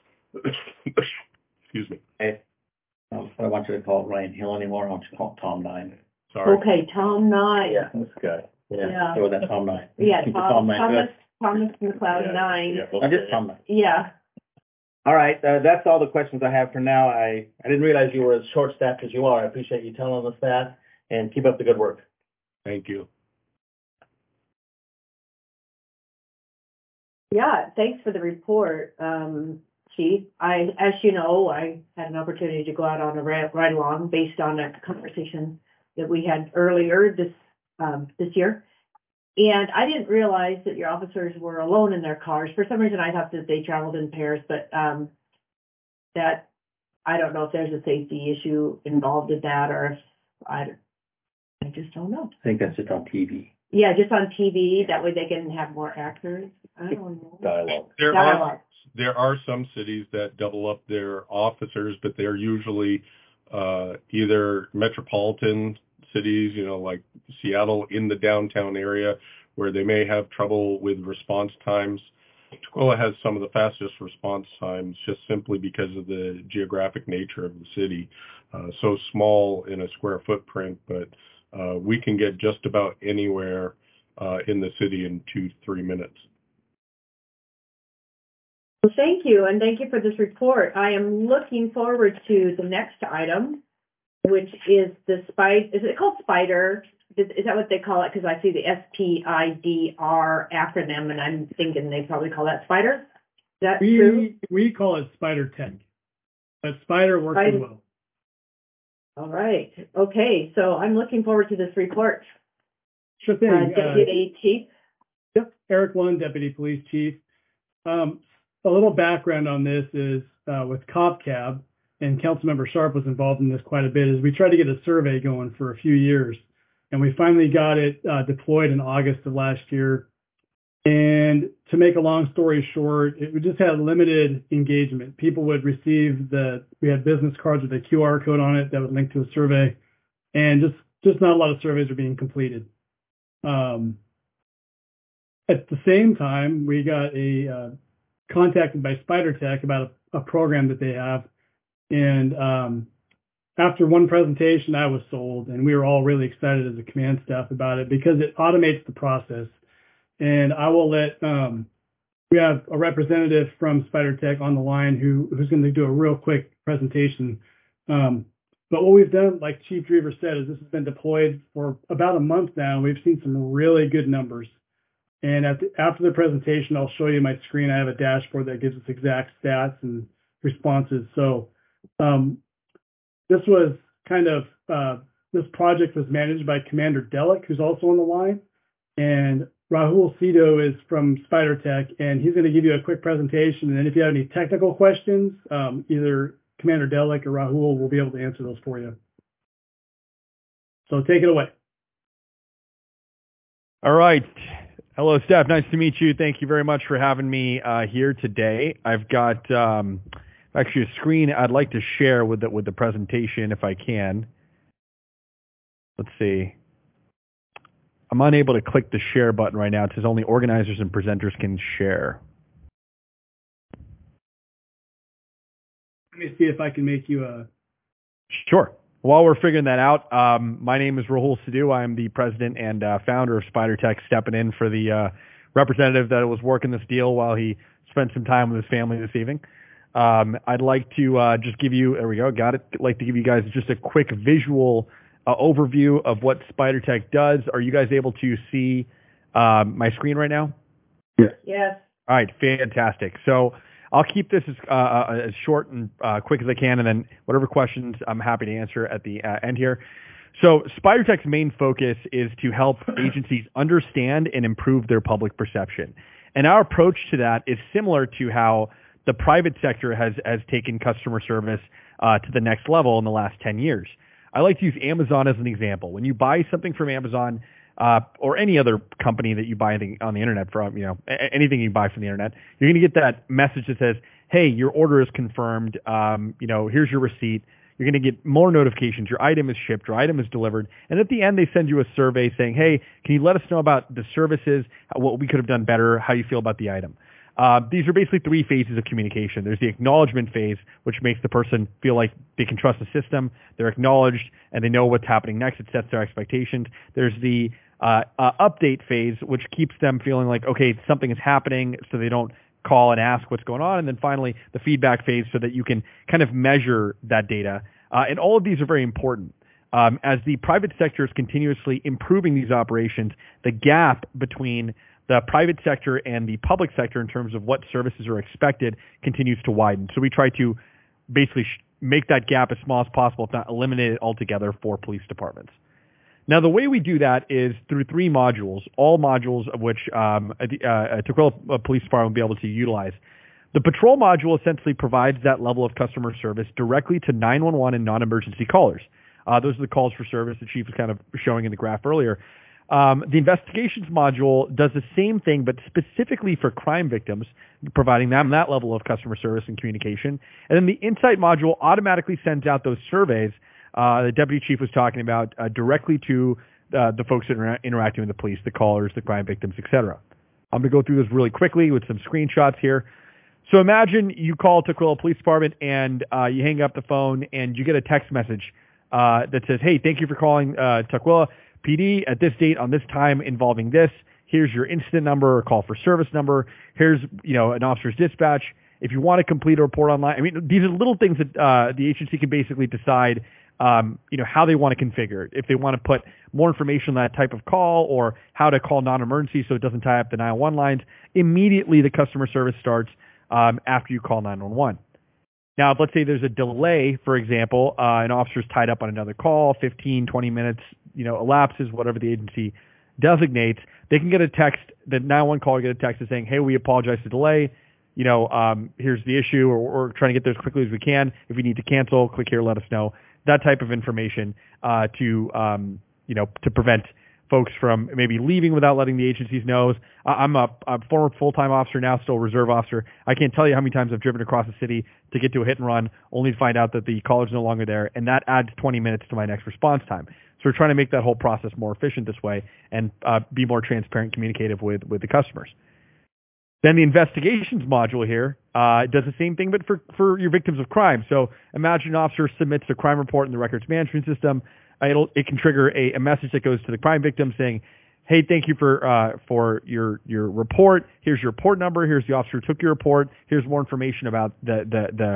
Excuse me. Hey, I don't want you to call it Ryan Hill anymore. I want you to call it Tom 9. Sorry. Okay, Tom 9. Yeah, that's good. Yeah. So that's Tom 9. Yeah, Keep it Tom 9. Thomas McLeod 9. I just Tom 9. Yeah. All right, that's all the questions I have for now. I didn't realize you were as short-staffed as you are. I appreciate you telling us that, and keep up the good work. Thank you. Yeah, thanks for the report, Chief. As you know, I had an opportunity to go out on a ride along based on a conversation that we had earlier this year. And I didn't realize that your officers were alone in their cars. For some reason, I thought that they traveled in pairs, but that I don't know if there's a safety issue involved in that, or if I just don't know. I think that's just on TV. Yeah, just on TV. That way they can have more accurate. I don't know. Dialogue. There are some cities that double up their officers, but they're usually either metropolitan cities, like Seattle in the downtown area, where they may have trouble with response times. Tooele has some of the fastest response times just simply because of the geographic nature of the city. So small in a square footprint, but we can get just about anywhere in the city in 2-3 minutes. Well, thank you, and thank you for this report. I am looking forward to the next item, which is is it called SPIDER? Is that what they call it? Because I see the SPIDR acronym, and I'm thinking they probably call that SPIDER. Is that true? We call it Spider Tech, but SPIDER works as well. All right. Okay, so I'm looking forward to this report. Sure thing. Deputy Chief. Yep, Eric Lund, Deputy Police Chief. A little background on this is with CopCab, and Councilmember Sharp was involved in this quite a bit, is we tried to get a survey going for a few years, and we finally got it deployed in August of last year. And to make a long story short, we just had limited engagement. People would receive we had business cards with a QR code on it that would link to a survey, and just not a lot of surveys are being completed. At the same time, we got contacted by Spider Tech about a program that they have. And after one presentation, I was sold, and we were all really excited as a command staff about it because it automates the process. And I will let, we have a representative from Spider Tech on the line who's going to do a real quick presentation. But what we've done, like Chief Drever said, is this has been deployed for about a month now. We've seen some really good numbers. And after the presentation, I'll show you my screen. I have a dashboard that gives us exact stats and responses. So this was this project was managed by Commander Delic, who's also on the line. And Rahul Sido is from Spider Tech, and he's going to give you a quick presentation. And then if you have any technical questions, either Commander Delic or Rahul will be able to answer those for you. So take it away. All right. Hello, staff. Nice to meet you. Thank you very much for having me here today. I've got actually a screen I'd like to share with the presentation if I can. Let's see. I'm unable to click the share button right now. It says only organizers and presenters can share. Let me see if I can make you a... Sure. While we're figuring that out, my name is Rahul Sidhu. I'm the president and founder of Spider Tech, stepping in for the representative that was working this deal while he spent some time with his family this evening. I'd like to just give you, there we go, got it. I'd like to give you guys just a quick visual overview of what Spider Tech does. Are you guys able to see my screen right now? Yes. All right, fantastic. So I'll keep this as short and quick as I can, and then whatever questions I'm happy to answer at the end here. So Spider Tech's main focus is to help agencies understand and improve their public perception. And our approach to that is similar to how the private sector has taken customer service to the next level in the last 10 years. I like to use Amazon as an example. When you buy something from Amazon, or any other company that you buy anything on the internet from, anything you buy from the internet, you're going to get that message that says, hey, your order is confirmed. Here's your receipt. You're going to get more notifications. Your item is shipped. Your item is delivered. And at the end, they send you a survey saying, hey, can you let us know about the services, what we could have done better, how you feel about the item. These are basically 3 phases of communication. There's the acknowledgement phase, which makes the person feel like they can trust the system. They're acknowledged and they know what's happening next. It sets their expectations. There's the update phase, which keeps them feeling like, okay, something is happening, so they don't call and ask what's going on. And then finally, the feedback phase so that you can kind of measure that data. And all of these are very important. As the private sector is continuously improving these operations, the gap between the private sector and the public sector in terms of what services are expected continues to widen. So we try to basically make that gap as small as possible, if not eliminate it altogether for police departments. Now, the way we do that is through 3 modules, all modules of which Tukwila Police Department will be able to utilize. The patrol module essentially provides that level of customer service directly to 911 and non-emergency callers. Those are the calls for service the chief was kind of showing in the graph earlier. The investigations module does the same thing, but specifically for crime victims, providing them that level of customer service and communication. And then the insight module automatically sends out those surveys the deputy chief was talking about directly to the folks that are interacting with the police, the callers, the crime victims, etc. I'm going to go through this really quickly with some screenshots here. So imagine you call Tukwila Police Department and you hang up the phone and you get a text message that says, hey, thank you for calling Tukwila PD at this date on this time involving this. Here's your incident number or call for service number. Here's, an officer's dispatch. If you want to complete a report online, I mean, these are little things that the agency can basically decide, how they want to configure it. If they want to put more information on that type of call or how to call non-emergency so it doesn't tie up the 911 lines, immediately the customer service starts after you call 911. Now, if let's say there's a delay, for example, an officer's tied up on another call, 15, 20 minutes, elapses, whatever the agency designates, they can get a text, the 911 caller get a text saying, hey, we apologize for the delay. Here's the issue, or we're trying to get there as quickly as we can. If we need to cancel, click here, let us know. That type of information to prevent folks from maybe leaving without letting the agencies know. I'm a former full-time officer now, still a reserve officer. I can't tell you how many times I've driven across the city to get to a hit and run, only to find out that the caller's no longer there, and that adds 20 minutes to my next response time. So we're trying to make that whole process more efficient this way and be more transparent and communicative with the customers. Then the investigations module here does the same thing, but for your victims of crime. So imagine an officer submits a crime report in the records management system. It can trigger a message that goes to the crime victim saying, hey, thank you for your report. Here's your report number. Here's the officer who took your report. Here's more information about the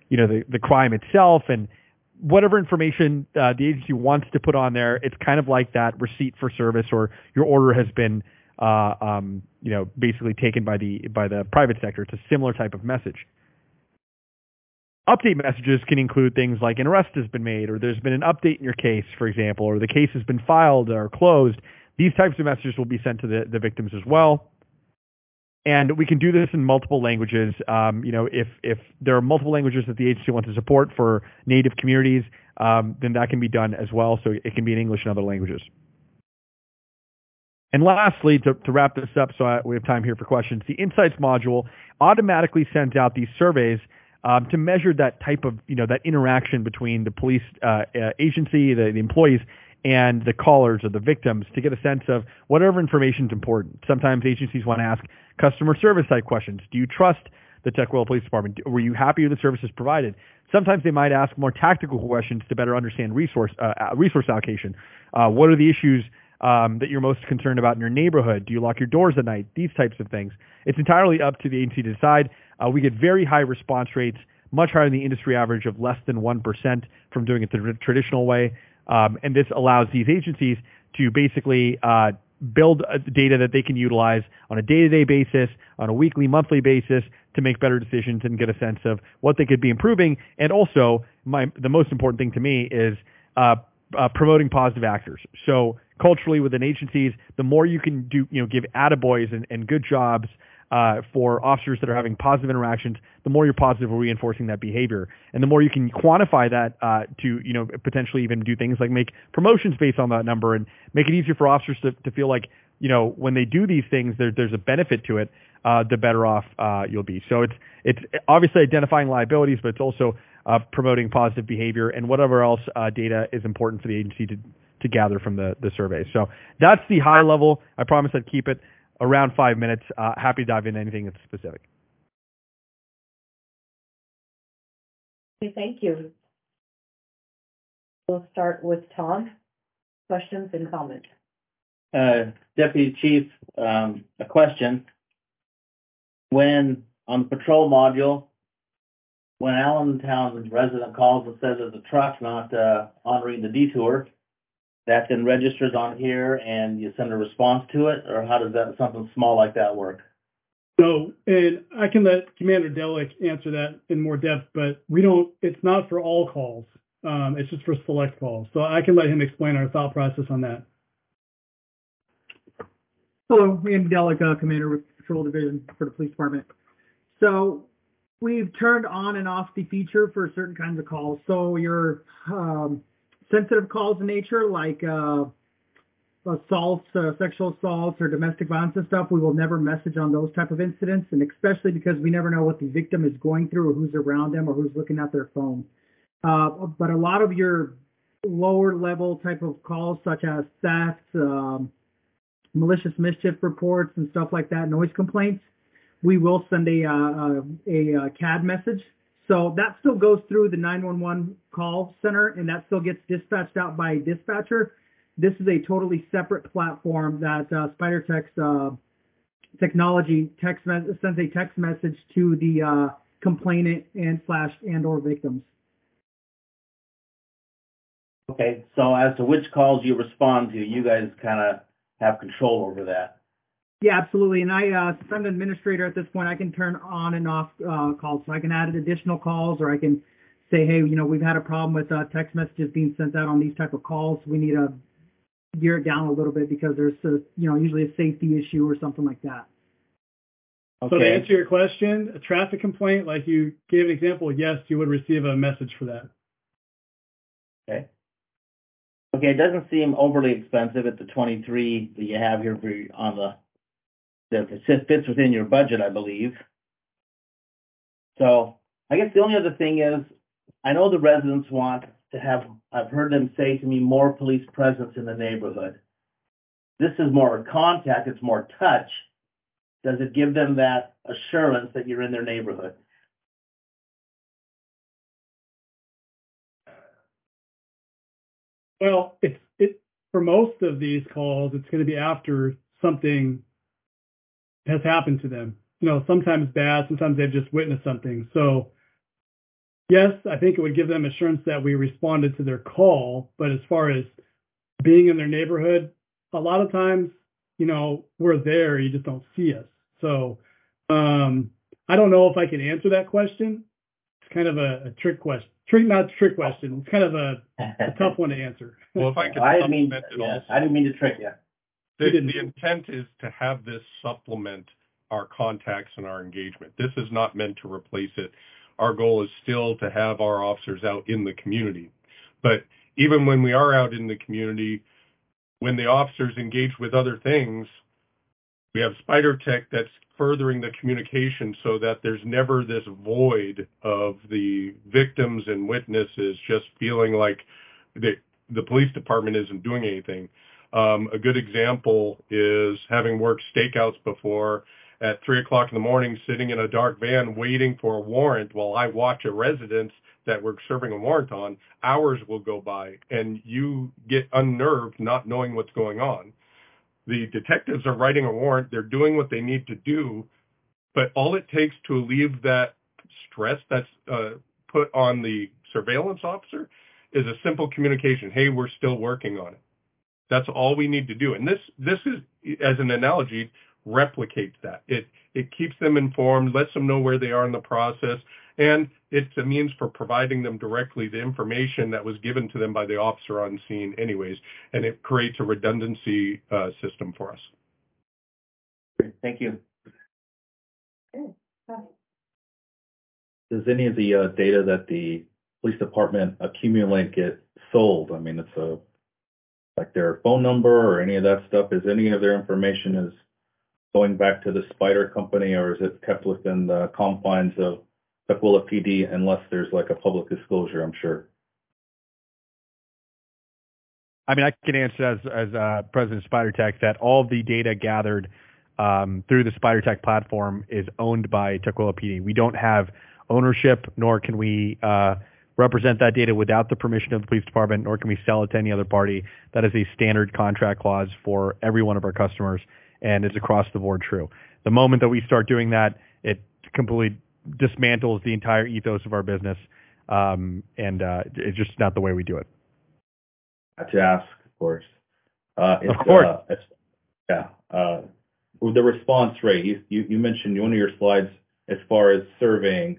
crime itself and whatever information the agency wants to put on there. It's kind of like that receipt for service or your order has been basically taken by the private sector. It's a similar type of message. Update messages can include things like an arrest has been made, or there's been an update in your case, for example, or the case has been filed or closed. These types of messages will be sent to the victims as well. And we can do this in multiple languages. If there are multiple languages that the agency wants to support for native communities, then that can be done as well. So it can be in English and other languages. And lastly, to wrap this up, so we have time here for questions, the Insights module automatically sends out these surveys to measure that type of, that interaction between the police agency, the employees, and the callers or the victims to get a sense of whatever information is important. Sometimes agencies want to ask customer service type questions. Do you trust the Tukwila Police Department? Were you happy with the services provided? Sometimes they might ask more tactical questions to better understand resource allocation. What are the issues that you're most concerned about in your neighborhood? Do you lock your doors at night? These types of things. It's entirely up to the agency to decide. We get very high response rates, much higher than the industry average of less than 1% from doing it the traditional way. And this allows these agencies to basically build data that they can utilize on a day-to-day basis, on a weekly, monthly basis to make better decisions and get a sense of what they could be improving. And also, the most important thing to me is promoting positive actors. So culturally within agencies, the more you can do, give attaboys and good jobs for officers that are having positive interactions, the more you're positive reinforcing that behavior. And the more you can quantify that to, potentially even do things like make promotions based on that number and make it easier for officers to feel like, when they do these things, there's a benefit to it, the better off you'll be. So it's obviously identifying liabilities, but it's also promoting positive behavior and whatever else data is important for the agency to gather from the survey. So that's the high level. I promise I'd keep it around 5 minutes. Happy to dive into anything that's specific. Okay, thank you. We'll start with Tom. Questions and comments. Deputy Chief, a question. When on the patrol module, when Allentown resident calls and says there's a truck not honoring the detour, that then registers on here and you send a response to it, or how does that, something small like that work? So, and I can let Commander Delic answer that in more depth, but it's not for all calls. It's just for select calls. So I can let him explain our thought process on that. Hello, Andy Delic, Commander with Patrol Division for the Police Department. So we've turned on and off the feature for certain kinds of calls. So your sensitive calls in nature, like assaults, sexual assaults, or domestic violence and stuff, we will never message on those type of incidents, and especially because we never know what the victim is going through or who's around them or who's looking at their phone. But a lot of your lower level type of calls, such as theft, malicious mischief reports and stuff like that, noise complaints, we will send a CAD message. So that still goes through the 911 call center, and that still gets dispatched out by a dispatcher. This is a totally separate platform that SpiderTech's technology sends a text message to the complainant and/or victims. Okay, so as to which calls you respond to, you guys kind of have control over that. Yeah, absolutely. And since I'm an administrator at this point, I can turn on and off calls. So I can add additional calls, or I can say, hey, we've had a problem with text messages being sent out on these type of calls. We need to gear it down a little bit because there's usually a safety issue or something like that. Okay. So to answer your question, a traffic complaint, like you gave an example, yes, you would receive a message for that. Okay. Okay, it doesn't seem overly expensive at the 23 that you have here that fits within your budget, I believe. So I guess the only other thing is, I know the residents want to have, I've heard them say to me, more police presence in the neighborhood. This is more contact, it's more touch. Does it give them that assurance that you're in their neighborhood? Well, for most of these calls, it's going to be after something has happened to them. Sometimes bad, sometimes they've just witnessed something. So yes, I think it would give them assurance that we responded to their call. But as far as being in their neighborhood, a lot of times, we're there, you just don't see us. So I don't know if I can answer that question. It's kind of a trick question. Not a trick question. It's kind of a tough one to answer. Well, if I could I didn't mean to trick you. The intent is to have this supplement our contacts and our engagement. This is not meant to replace it. Our goal is still to have our officers out in the community. But even when we are out in the community, when the officers engage with other things, we have SpiderTech that's furthering the communication so that there's never this void of the victims and witnesses just feeling like the police department isn't doing anything. A good example is having worked stakeouts before at 3:00 in the morning, sitting in a dark van waiting for a warrant while I watch a residence that we're serving a warrant on. Hours will go by and you get unnerved not knowing what's going on. The detectives are writing a warrant. They're doing what they need to do, but all it takes to alleviate that stress that's put on the surveillance officer is a simple communication. Hey, we're still working on it. That's all we need to do. And this is, as an analogy, replicates that. It keeps them informed, lets them know where they are in the process, and it's a means for providing them directly the information that was given to them by the officer on scene anyways, and it creates a redundancy system for us. Thank you. Does any of the data that the police department accumulate get sold? I mean, it's like their phone number or any of that stuff. Is any of their information is going back to the Spider company, or is it kept within the confines of Tukwila PD unless there's like a public disclosure, I'm sure? I mean, I can answer as President of SpiderTech that all of the data gathered through the SpiderTech platform is owned by Tukwila PD. We don't have ownership, nor can we represent that data without the permission of the police department, nor can we sell it to any other party. That is a standard contract clause for every one of our customers. and it's across the board true. The moment that we start doing that, it completely dismantles the entire ethos of our business, and it's just not the way we do it. I have to ask, of course. Of course. With the response rate, you mentioned one of your slides as far as surveying,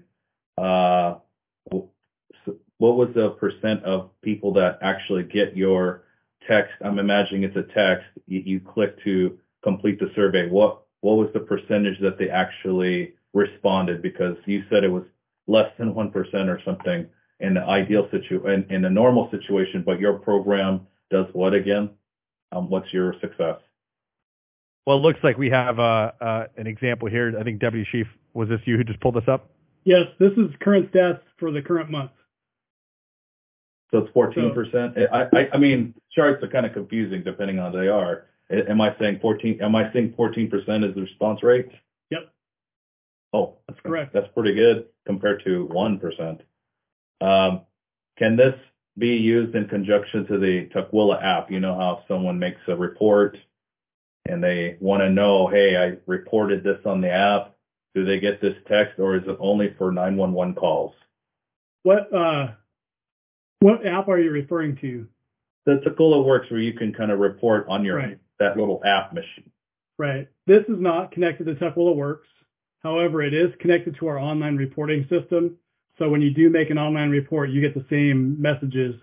what was the percent of people that actually get your text? I'm imagining it's a text. You click to complete the survey. What was the percentage that they actually responded? Because you said it was less than 1% or something in the ideal situation, in a normal situation, but your program does what again? What's your success? Well, it looks like we have an example here. I think Deputy Chief, was this you who just pulled this up? Yes, this is current stats for the current month. So it's 14%. I mean, charts are kind of confusing depending on how they are. Am I saying 14? Am I saying 14% is the response rate? Yep. Oh, that's correct. That's pretty good compared to 1%. Can this be used in conjunction to the Tukwila app? You know how someone makes a report and they want to know, hey, I reported this on the app. Do they get this text, or is it only for 911 calls? What app are you referring to? The Tukwila Works, where you can kind of report on your that little app machine. Right. This is not connected to Tukwila Works. However, it is connected to our online reporting system. So when you do make an online report, you get the same messages.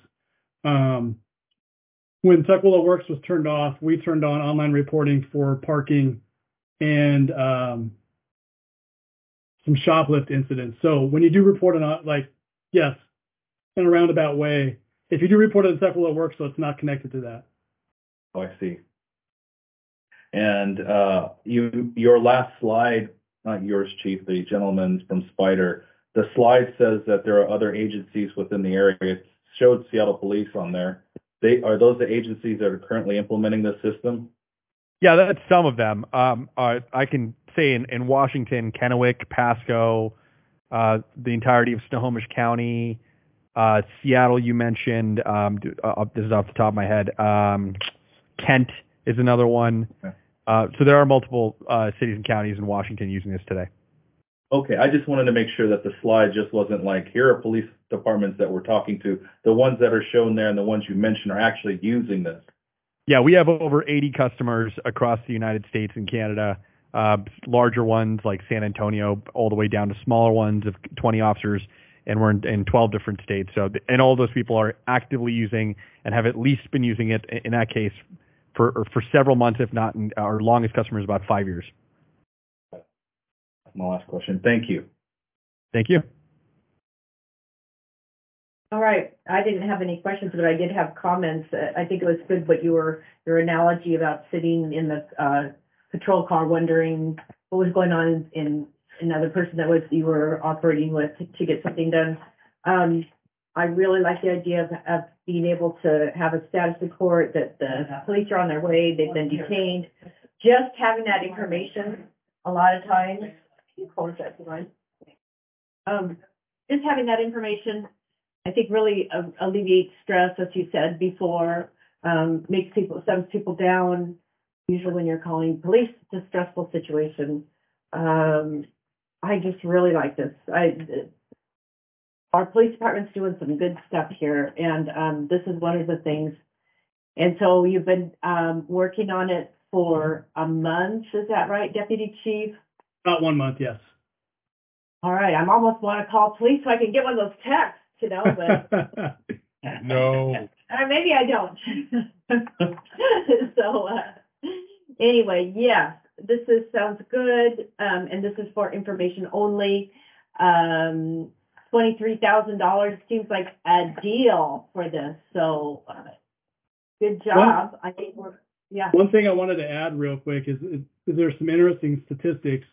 When Tukwila Works was turned off, we turned on online reporting for parking and some shoplift incidents. So when you do report on, yes, in a roundabout way, if you do report it in Tukwila Works, so it's not connected to that. Oh, I see. And your last slide, not yours, Chief, the gentleman from Spider, the slide says that there are other agencies within the area. It showed Seattle Police on there. Are those the agencies that are currently implementing this system? Yeah, that's some of them. I can say in Washington, Kennewick, Pasco, the entirety of Snohomish County, Seattle, you mentioned. This is off the top of my head. Kent is another one. Okay. So there are multiple cities and counties in Washington using this today. Okay, I just wanted to make sure that the slide just wasn't like, here are police departments that we're talking to. The ones that are shown there and the ones you mentioned are actually using this. Yeah, we have over 80 customers across the United States and Canada, larger ones like San Antonio, all the way down to smaller ones of 20 officers, and we're in 12 different states. So, and all those people are actively using and have at least been using it, in that case, for several months, if not, our longest customer is about 5 years. My last question. Thank you. Thank you. All right. I didn't have any questions, but I did have comments. I think it was good what your analogy about sitting in the patrol car wondering what was going on in another person that you were operating with to get something done. I really like the idea of being able to have a status report that the police are on their way, they've been detained. Just having that information, a lot of times, just having that information, I think really alleviates stress, as you said before, settles people down. Usually when you're calling police, it's a stressful situation. I just really like this. Our police department's doing some good stuff here, and this is one of the things. And so you've been working on it for a month, is that right, Deputy Chief? About 1 month, yes. All right, I almost want to call police so I can get one of those texts, but no. Maybe I don't. So anyway, yes, this sounds good, and this is for information only. $23,000 seems like a deal for this. So good job. I think One thing I wanted to add real quick is there's some interesting statistics.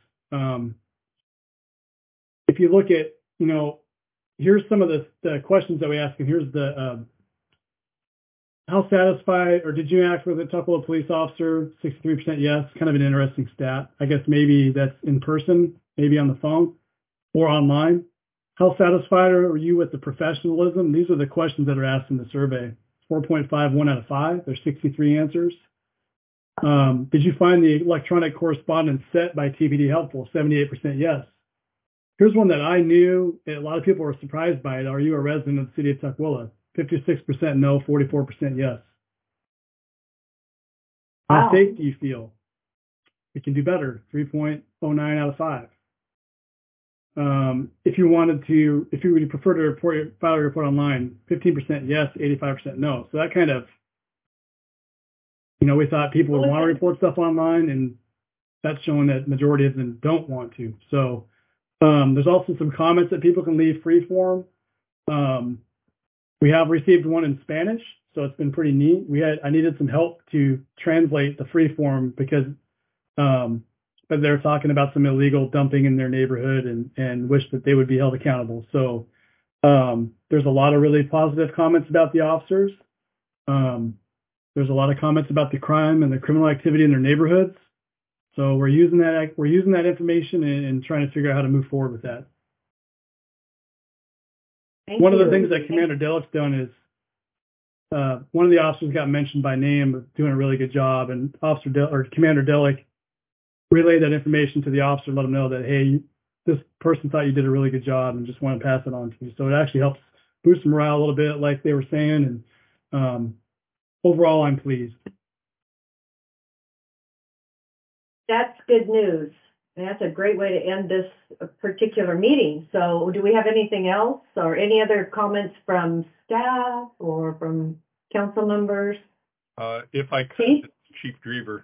If you look at, here's some of the questions that we ask, and here's the how satisfied or did you act with a Tukwila police officer? 63% yes. Kind of an interesting stat. I guess maybe that's in person, maybe on the phone or online. How satisfied are you with the professionalism? These are the questions that are asked in the survey. 4.5, 1 out of 5. There's 63 answers. Did you find the electronic correspondence set by TPD helpful? 78% yes. Here's one that I knew, and a lot of people were surprised by it. Are you a resident of the city of Tukwila? 56% no, 44% yes. How safe do you feel? We can do better, 3.09 out of 5. If you would prefer to file your report online, 15% yes, 85% no. So that kind of, we thought people would want to report stuff online, and that's showing that majority of them don't want to. So there's also some comments that people can leave free form. We have received one in Spanish, so it's been pretty neat. I needed some help to translate the free form because but they're talking about some illegal dumping in their neighborhood and wish that they would be held accountable. So there's a lot of really positive comments about the officers. There's a lot of comments about the crime and the criminal activity in their neighborhoods. So we're using that information and trying to figure out how to move forward with that. One of the things that Commander Delik's done is one of the officers got mentioned by name, doing a really good job, and Commander Delik relayed that information to the officer, let them know that, hey, this person thought you did a really good job and just want to pass it on to you. So it actually helps boost morale a little bit, like they were saying, and overall, I'm pleased. That's good news. And that's a great way to end this particular meeting. So do we have anything else or any other comments from staff or from council members? If I could, Chief Drever.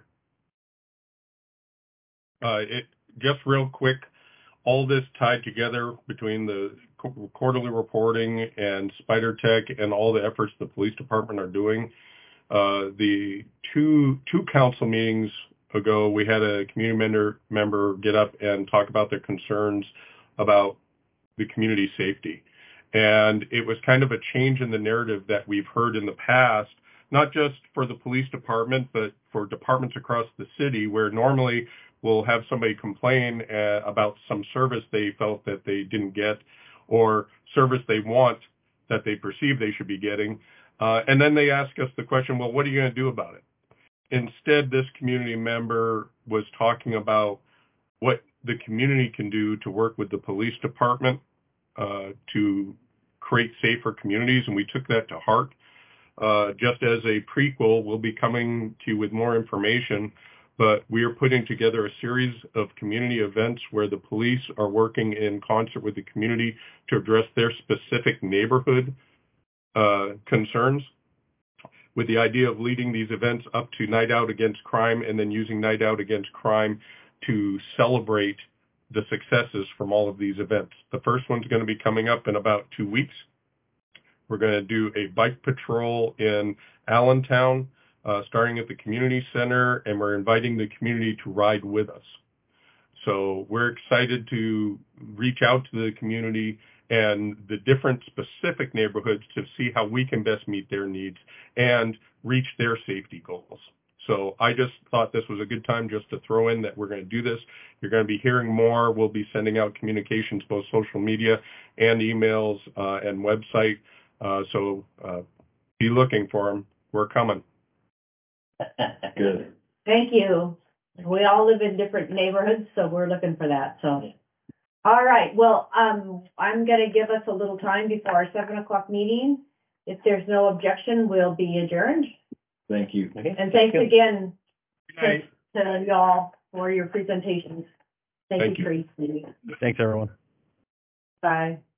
Just real quick, all this tied together between the quarterly reporting and Spider Tech and all the efforts the police department are doing. The two council meetings ago, we had a community member get up and talk about their concerns about the community safety. And it was kind of a change in the narrative that we've heard in the past, not just for the police department, but for departments across the city, where normally we'll have somebody complain about some service they felt that they didn't get or service they want that they perceive they should be getting. And then they ask us the question, well, what are you going to do about it? Instead, this community member was talking about what the community can do to work with the police department to create safer communities, and we took that to heart. Just as a prequel, we'll be coming to you with more information, but we are putting together a series of community events where the police are working in concert with the community to address their specific neighborhood concerns, with the idea of leading these events up to Night Out Against Crime and then using Night Out Against Crime to celebrate the successes from all of these events. The first one's going to be coming up in about 2 weeks. We're going to do a bike patrol in Allentown, starting at the community center, and we're inviting the community to ride with us. So we're excited to reach out to the community and the different specific neighborhoods to see how we can best meet their needs and reach their safety goals. So I just thought this was a good time just to throw in that we're going to do this. You're going to be hearing more. We'll be sending out communications, both social media and emails and website. So be looking for them. We're coming. Good. Thank you. We all live in different neighborhoods, so we're looking for that. So, all right. Well, I'm going to give us a little time before our 7:00 meeting. If there's no objection, we'll be adjourned. Thank you. And thanks again to y'all for your presentations. Thank you, Tracy. Thanks, everyone. Bye.